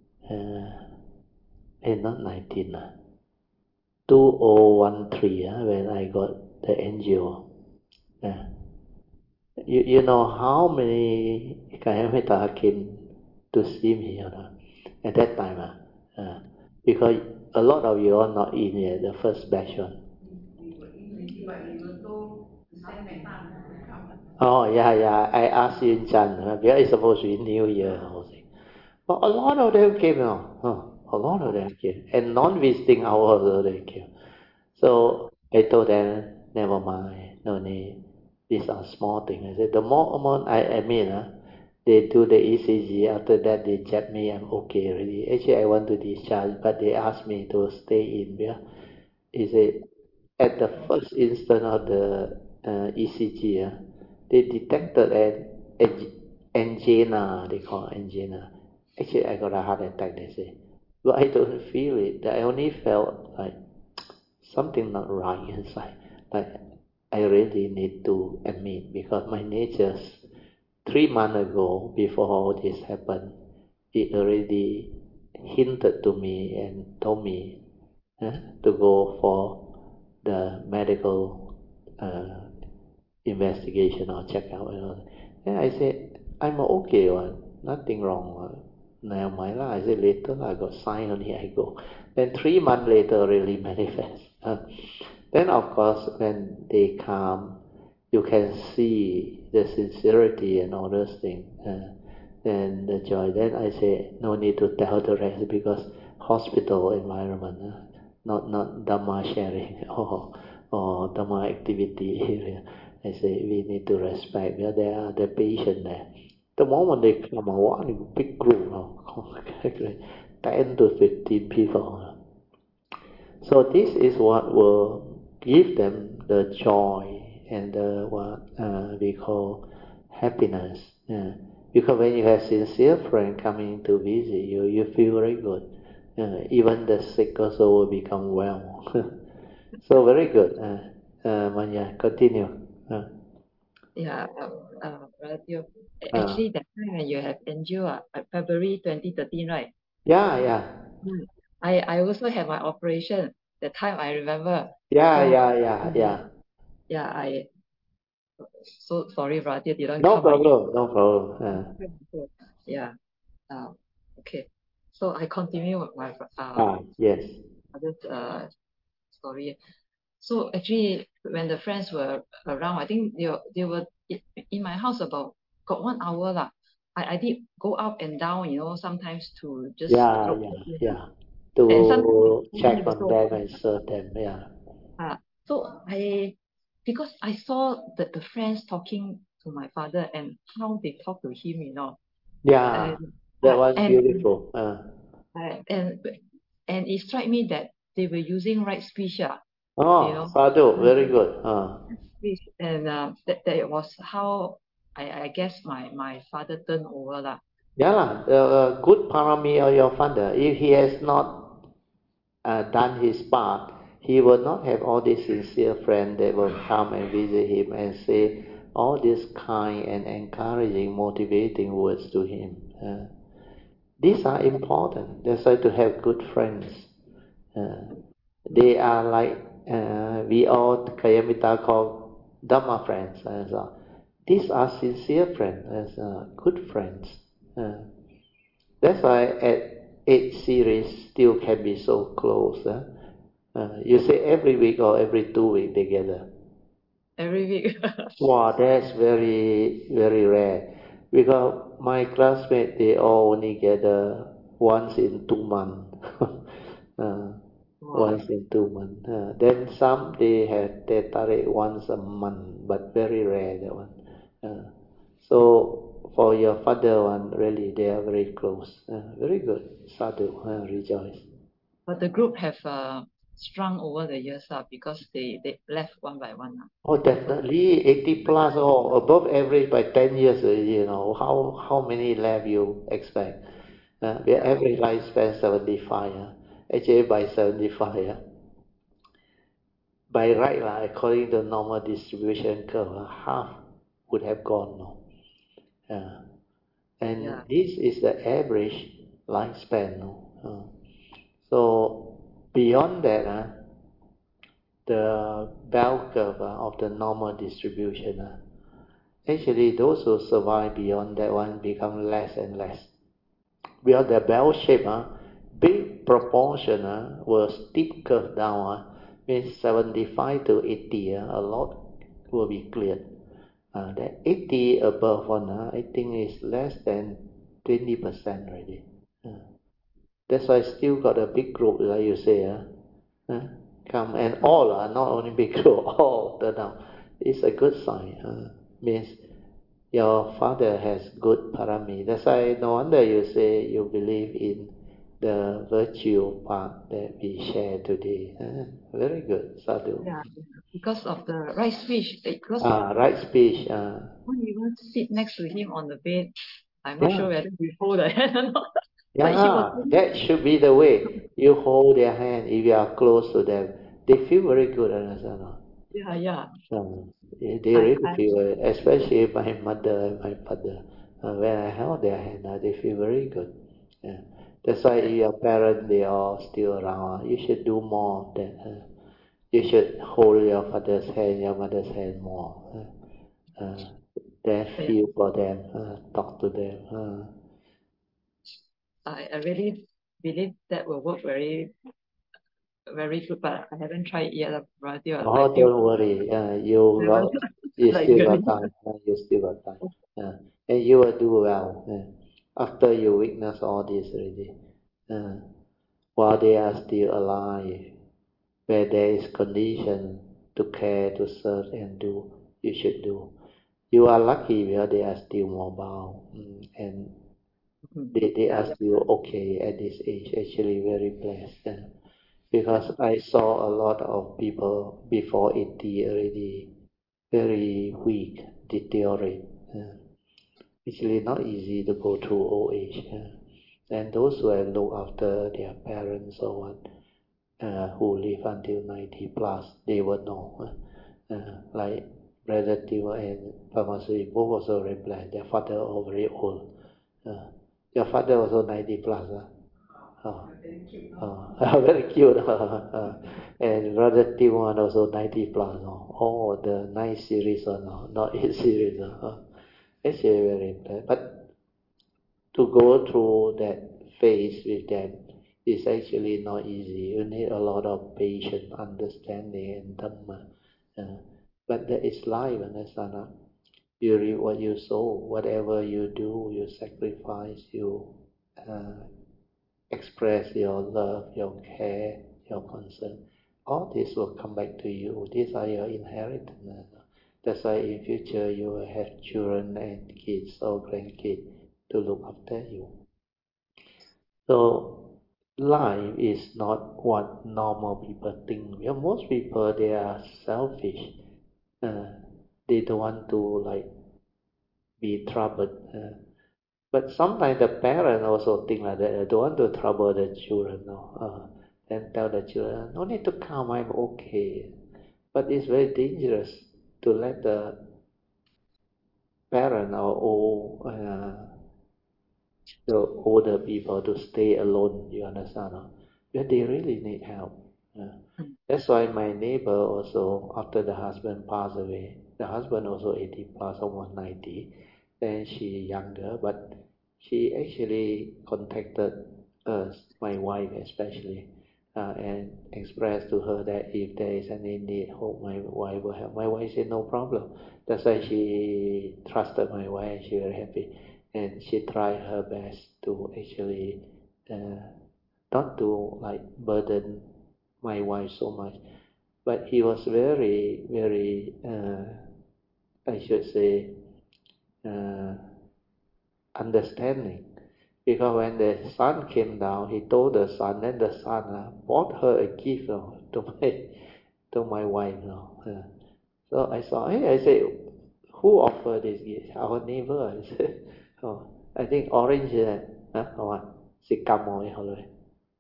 not 19, 2013, when I got the NGO. Uh, you know how many Kayamita came to see me at that time? Because a lot of you are not in yet, the first batch one. Oh, yeah, yeah. I asked Yun Chan, because it's supposed to be New Year and all thing. But a lot of them came, a lot of them came. And non-visiting hours also they came. So I told them, never mind, no need. These are small things. I said, the more amount I admit, they do the ECG, after that they check me, I'm okay already. Actually, I want to discharge, but they asked me to stay in. Yeah. He said, at the first instant of the ECG, they detected angina, they call it angina. Actually, I got a heart attack, they say. But I don't feel it. I only felt like something not right inside. Like I really need to admit, because my nature's 3 months ago, before all this happened, it already hinted to me and told me to go for the medical investigation or checkup and all. And I said, I'm okay one, nothing wrong one. Never mind lah. I said later I got sign only I go. Then 3 months later really manifest. Then of course when they come, you can see the sincerity and all those things. And the joy. Then I say no need to tell the rest, because hospital environment, not Dhamma sharing or Dhamma activity area. I say we need to respect, because there are the patient there. The moment they come, one big group, 10 to 15 people. So this is what will give them the joy and the what we call happiness. Because when you have sincere friend coming to visit you, you feel very good. Even the sick also will become well. So very good. Manya, continue. Yeah, Brother Teo, Uh, actually that time when you have angio, February 2013, right? yeah, yeah, Mm. I also had my operation. That time I remember. yeah, So yeah, yeah, yeah. yeah, I so sorry, Brother Teo didn't No come. problem, no problem. Yeah. Uh, okay. So I continue with my Yes. other story. So actually, when the friends were around, I think they were in my house about got 1 hour lah. I did go up and down, sometimes to just Yeah, look yeah, at them. yeah. And sometimes To he check on also. them and serve them. Yeah. So because I saw the friends talking to my father and how they talk to him, Yeah. and That was and beautiful. uh, and and it struck me that they were using right speech, you Oh, know. sadhu, Mm. very good. Speech, and that was how I guess my father turned over lah. Yeah, lah. The good parami of your father. If he has not done his part, he will not have all these sincere friends that will come and visit him and say all these kind and encouraging, motivating words to him. These are important. That's why to have good friends. Uh, they are like we all Kayamita call Dhamma friends. So these are sincere friends, good friends. Uh, that's why at 8 series still can be so close. You say every week or every 2 weeks together? Every week. Wow, that's very, very rare. Because my classmates, they all only gather once in 2 months. uh, Wow. Once in 2 months. Then some, they have teh tarik once a month, but very rare, that one. So for your father one, really, they are very close. Very good. Sadhu, rejoice. But the group have shrunk over the years because they left one by one. Oh, definitely 80 plus or above average by 10 years already, How many left you expect? The average lifespan 75. Actually, by 75, by right, according to normal distribution curve, half would have gone now. And Yeah. this is the average lifespan. No? So beyond that, the bell curve of the normal distribution, actually those who survive beyond that one become less and less. Beyond the bell shape, big proportion will steep curve down, means 75 to 80, a lot will be cleared. That 80 above one, I think is less than 20% already. That's why still got a big group, like you say, come and all, not only big group, all turn out. It's a good sign. Means your father has good parami. That's why no wonder you say you believe in the virtue part that we share today. Very good, Sadhu. Yeah. Because of the right speech. Because Right speech. when you want to sit next to him on the bed, I'm not Yeah, sure whether we hold the hand or not. But he was yeah, that should be the way. You hold their hand if you are close to them. They feel very good, understand? yeah. They I really feel, especially my mother and my father, when I held their hand, they feel very good. Yeah. That's why if your parents, they are still around, you should do more of that. You should hold your father's hand, your mother's hand more. Then yeah, feel for them, talk to them. I really believe that will work very very good, but I haven't tried it yet. But I Oh, feel don't worry. never You like still got really. time. You still got time. And you will do well. After you witness all this already. Uh, while they are still alive, where there is condition to care, to serve and do, you should do. You are lucky where they are still mobile, and they are Yeah, still okay at this age. Actually, very blessed. Because I saw a lot of people before 80 already very weak, deteriorate. Actually, not easy to go through old age. And those who have looked after their parents or what, who live until 90 plus, they will know. Like Brother Timo and Pharmacy, both also very blessed. Their father all very old. Your father also 90 plus. Oh, very cute. And Brother Timo also 90 plus. Oh, the 9 series not 8 series. Actually very blessed. But to go through that phase with them is actually not easy. You need a lot of patience, understanding, and dhamma. But that is life, understand? You reap what you sow. Whatever you do, you sacrifice, you uh, express your love, your care, your concern. All this will come back to you. These are your inheritance. That's why in future you will have children and kids or grandkids to look after you. So life is not what normal people think. Most people, they are selfish. Uh, they don't want to like be troubled. But sometimes the parent also think like that. They don't want to trouble the children. No? Then tell the children, no need to come. I'm okay. But it's very dangerous to let the parent or old, the older people to stay alone. You understand? No? But they really need help. That's why my neighbor also, after the husband passed away, the husband also 80 plus, almost 90. Then she younger, but she actually contacted us, my wife especially, and expressed to her that if there is any need, hope my wife will help. My wife said no problem. That's why she trusted my wife. She was happy, and she tried her best to actually not to like burden my wife so much. But he was very, very, I should say, uh, understanding. Because when the son came down, he told the son, and the son bought her a gift to my wife. So I saw, hey, I said, who offered this gift? Our neighbor. I said, oh, I think orange hả? Không Chị cầm rồi hồi rồi.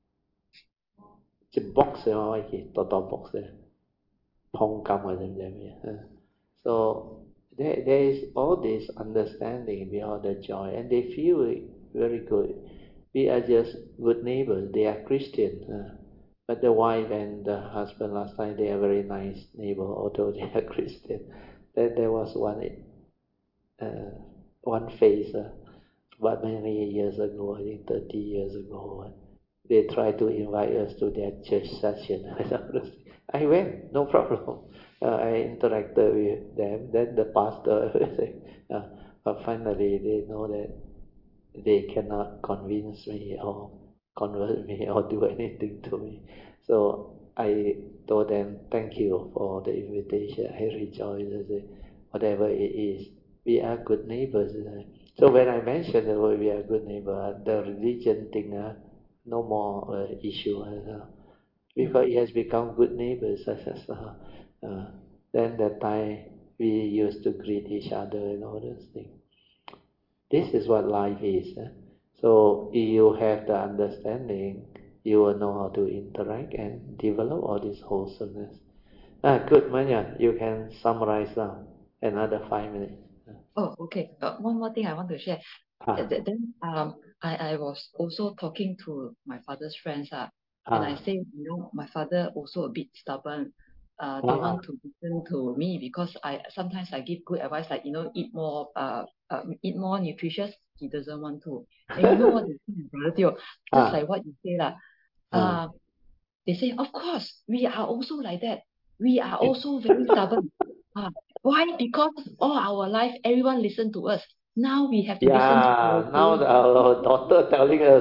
Chị box rồi kì, to box rồi. Phong cầm rồi them. So there is all this understanding beyond the joy, and they feel it very good. We are just good neighbors. They are Christian, but the wife and the husband last time they are very nice neighbor, although they are Christian. Then there was one phase, but many years ago, I think 30 years ago, they tried to invite us to their church session. I went, no problem. I interacted with them. Then the pastor, but finally they know that they cannot convince me or convert me or do anything to me. So I told them, thank you for the invitation. I rejoice. I say, whatever it is, we are good neighbors. So when I mentioned the word we are good neighbor, the religion thing, no more issue. Because it has become good neighbors. Then that time we used to greet each other and all those things. This is what life is. So if you have the understanding, you will know how to interact and develop all this wholesomeness. Good, Manya. You can summarize now. Another 5 minutes. Oh, okay. One more thing I want to share. Then I was also talking to my father's friends, and I say, my father also a bit stubborn. Don't want to listen to me because sometimes I give good advice like eat more nutritious. He doesn't want to. And you know what they say, Brother Teo? Just like what you say lah. They say, of course, we are also like that. We are also very stubborn. Why? Because all our life, everyone listen to us. Now we have to listen to our now our daughter telling us.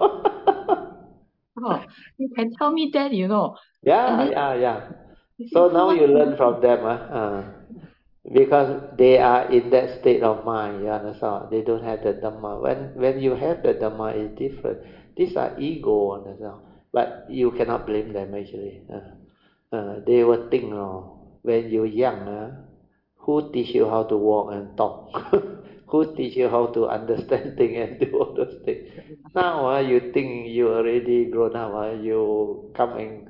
Oh, you can tell me that, Yeah. So now you learn from them, because they are in that state of mind. You understand? They don't have the Dhamma. When you have the Dhamma, it's different. These are ego, understand? But you cannot blame them actually. They will think, when you're young, who teach you how to walk and talk? Who teach you how to understand things and do all those things? Now you think you already grown up, you come and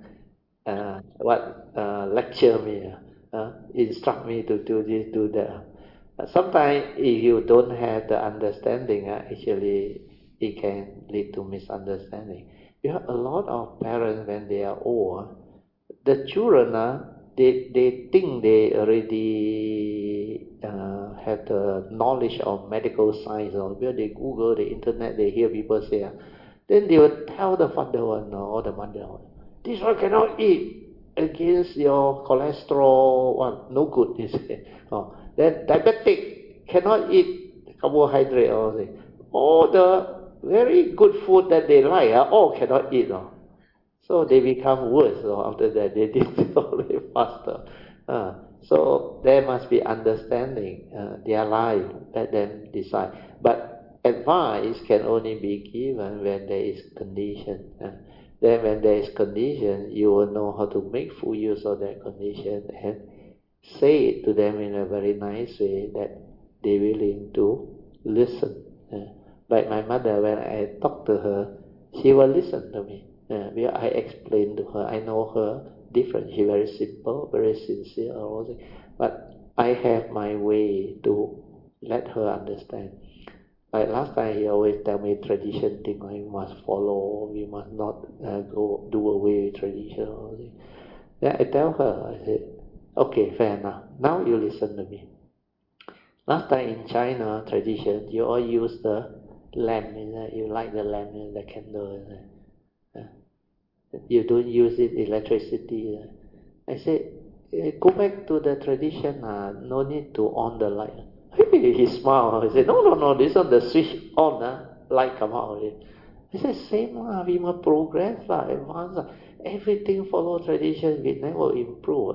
lecture me, instruct me to do this, do that. Sometimes if you don't have the understanding, actually it can lead to misunderstanding. You have a lot of parents when they are old, the children, they think they already have the knowledge of medical science, or where they Google the internet, they hear people say, then they will tell the father one or the mother one, this one cannot eat against your cholesterol one, no good. They say. Then diabetic cannot eat carbohydrate or say. All the very good food that they like, all cannot eat. So they become worse after that. They deteriorate faster. So there must be understanding their life. Let them decide. But advice can only be given when there is condition. Then when there is condition, you will know how to make full use of that condition and say it to them in a very nice way that they willing to listen. Like my mother, when I talk to her, she will listen to me. Because I explain to her, I know her different. She very simple, very sincere, but I have my way to let her understand. Like last time, he always tell me tradition thing we must follow. We must not go do away with tradition. Then I tell her, I said, okay, fair enough. Now you listen to me. Last time in China tradition, you all use the lamp. You light the lamp and the candle. You don't use it electricity. I said, go back to the tradition. No need to on the light. He smiled. He said, no. This one the switch on. Light come out already. I said, same lah. We must progress lah, advance lah. Everything follow tradition. We never improve.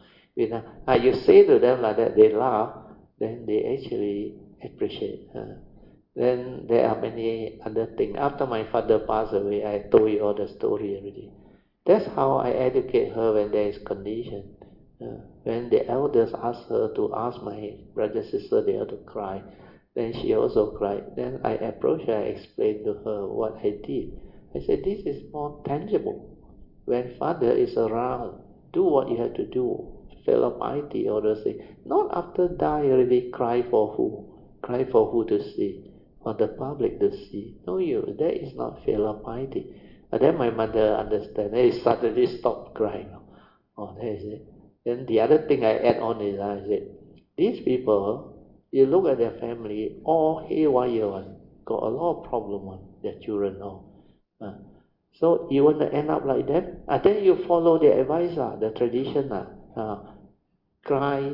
You say to them like that, they laugh. Then they actually appreciate. Then there are many other things. After my father passed away, I told you all the story already. That's how I educate her when there is condition. When the elders ask her to ask my brother sister, they have to cry. Then she also cried. Then I approached her, I explained to her what I did. I said, this is more tangible. When father is around, do what you have to do. Filial piety, all those things. Not after die already cry for who? Cry for who to see? For the public to see. No, that is not filial piety. And then my mother understand. Then he suddenly stopped crying. Oh, that is it. Then the other thing I add on is I said, these people, you look at their family, all haywire one, got a lot of problem one, their children all. So you want to end up like them? Then you follow their advice, the tradition. Cry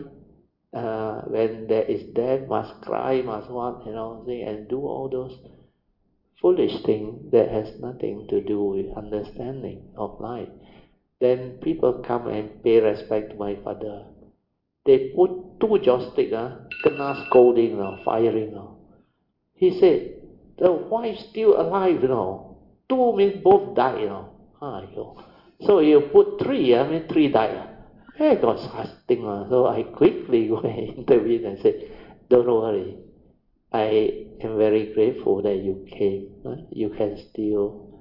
when there is death, must cry, must what, and do all those foolish things that has nothing to do with understanding of life. Then people come and pay respect to my father. They put 2 joysticks, kena scolding, firing. He said, the wife still alive, 2 means both die, So you put 3, 3 die. I got such thing, so I quickly go and intervene and say, don't worry. I am very grateful that you came. You can still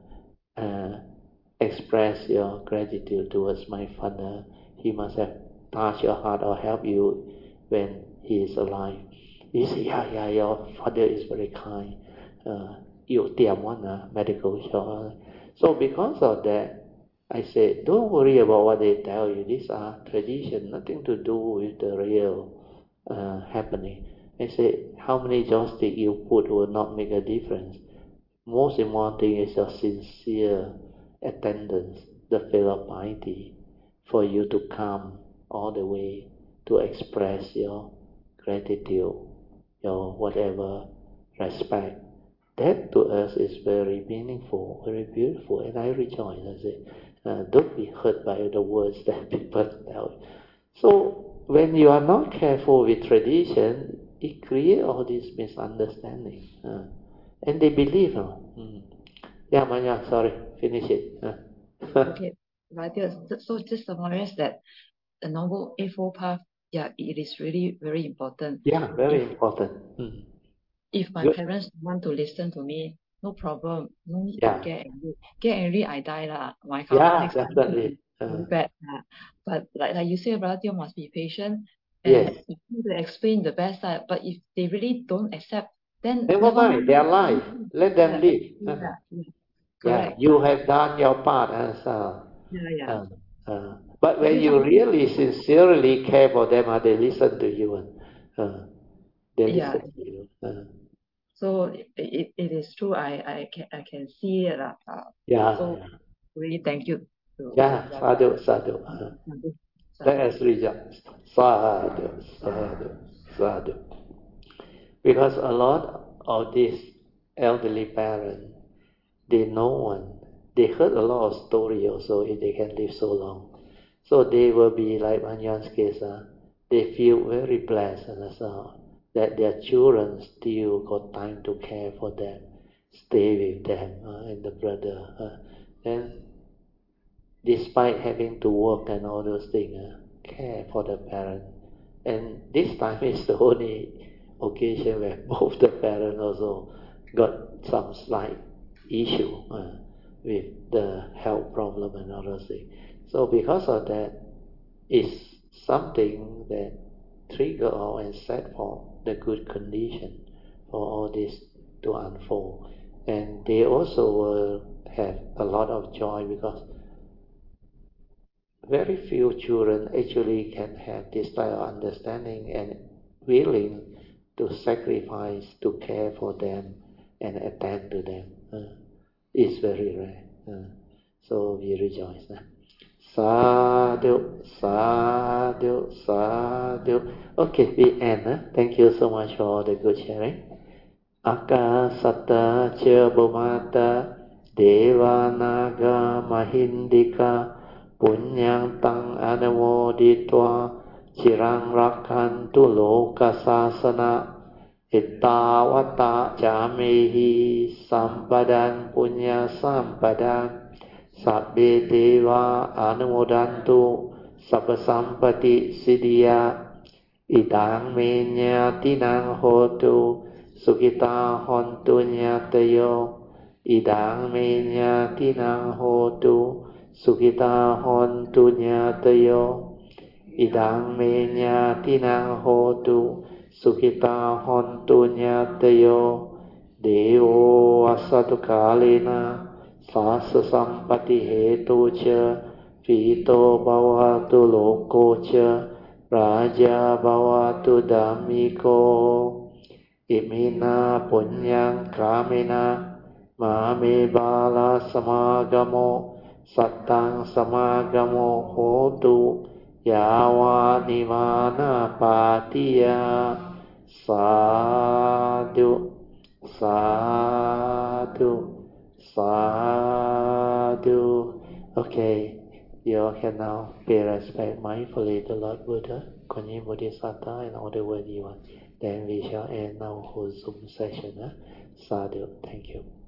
express your gratitude towards my father. He must have touched your heart or helped you when he is alive. He said, yeah, your father is very kind. You medical shop. So because of that, I said, don't worry about what they tell you. These are tradition, nothing to do with the real happening. I said, how many joysticks you put will not make a difference. Most important thing is your sincere attendance, the filial piety, for you to come all the way to express your gratitude, your whatever respect. That to us is very meaningful, very beautiful, and I rejoice. I say, don't be hurt by the words that people tell you. So when you are not careful with tradition, it creates all this misunderstanding, and they believe. Yeah, Manya, sorry, finish it. Okay, right there. So just summarize that the Noble Eightfold Path, it is really very important. Yeah, very important. If my Good. parents want to listen to me, no problem. No need Yeah. to get angry. Get angry, I die lah. My karma Yeah, next time definitely. very bad. But like you say, brother, you must be patient Yes. and you need to explain the best side. But if they really don't accept, then Never mind, their life. Let them live. Yeah, Yeah, correct. you have done your part. Yeah. But when you really sincerely care for them, they listen to you. They listen to you. So it is true. I can see it. So really thank you. Yeah, sadhu. Let us rejoice. Sadhu. Because a lot of these elderly parents, they know one. They heard a lot of story also if they can live so long. So they will be like Manyan's case. They feel very blessed that their children still got time to care for them, stay with them, and the brother. And despite having to work and all those things, care for the parent. And this time is the only occasion where both the parents also got some slight issue with the health problem and all those things. So because of that, it's something that trigger and set for the good condition for all this to unfold. And they also will have a lot of joy because very few children actually can have this type of understanding and willing to sacrifice to care for them and attend to them. It's very rare. So we rejoice. Sadhu, sadhu, sadhu. Okay, we end. Thank you so much for the good sharing. Akasata cha bhumata devanaga mahindika punyang tang anamoditva chirang rakhantu lokasasana ittavata jamehi sampadan punya sampadan sabbe deva anumodantu sabba sampati siddhya idang menya tinang hotu sukita hontu nyatayo idang menya tinang hotu sukita hontu nyatayo idang menya tinang hotu sukita hontu nyatayo devo asatu kalena sasa sampati hetu cha pito bhavatu loko cha raja bhavatu dhammiko imina punyang kamena mame bala samagamo sattang samagamo hotu yawa nimana patiya sadhu sadhu sadhu. Okay, you all can now pay respect mindfully to Lord Buddha, Kuan Bodhisattva, and all the worthy ones. Then we shall end our whole Zoom session. Sadhu. Thank you.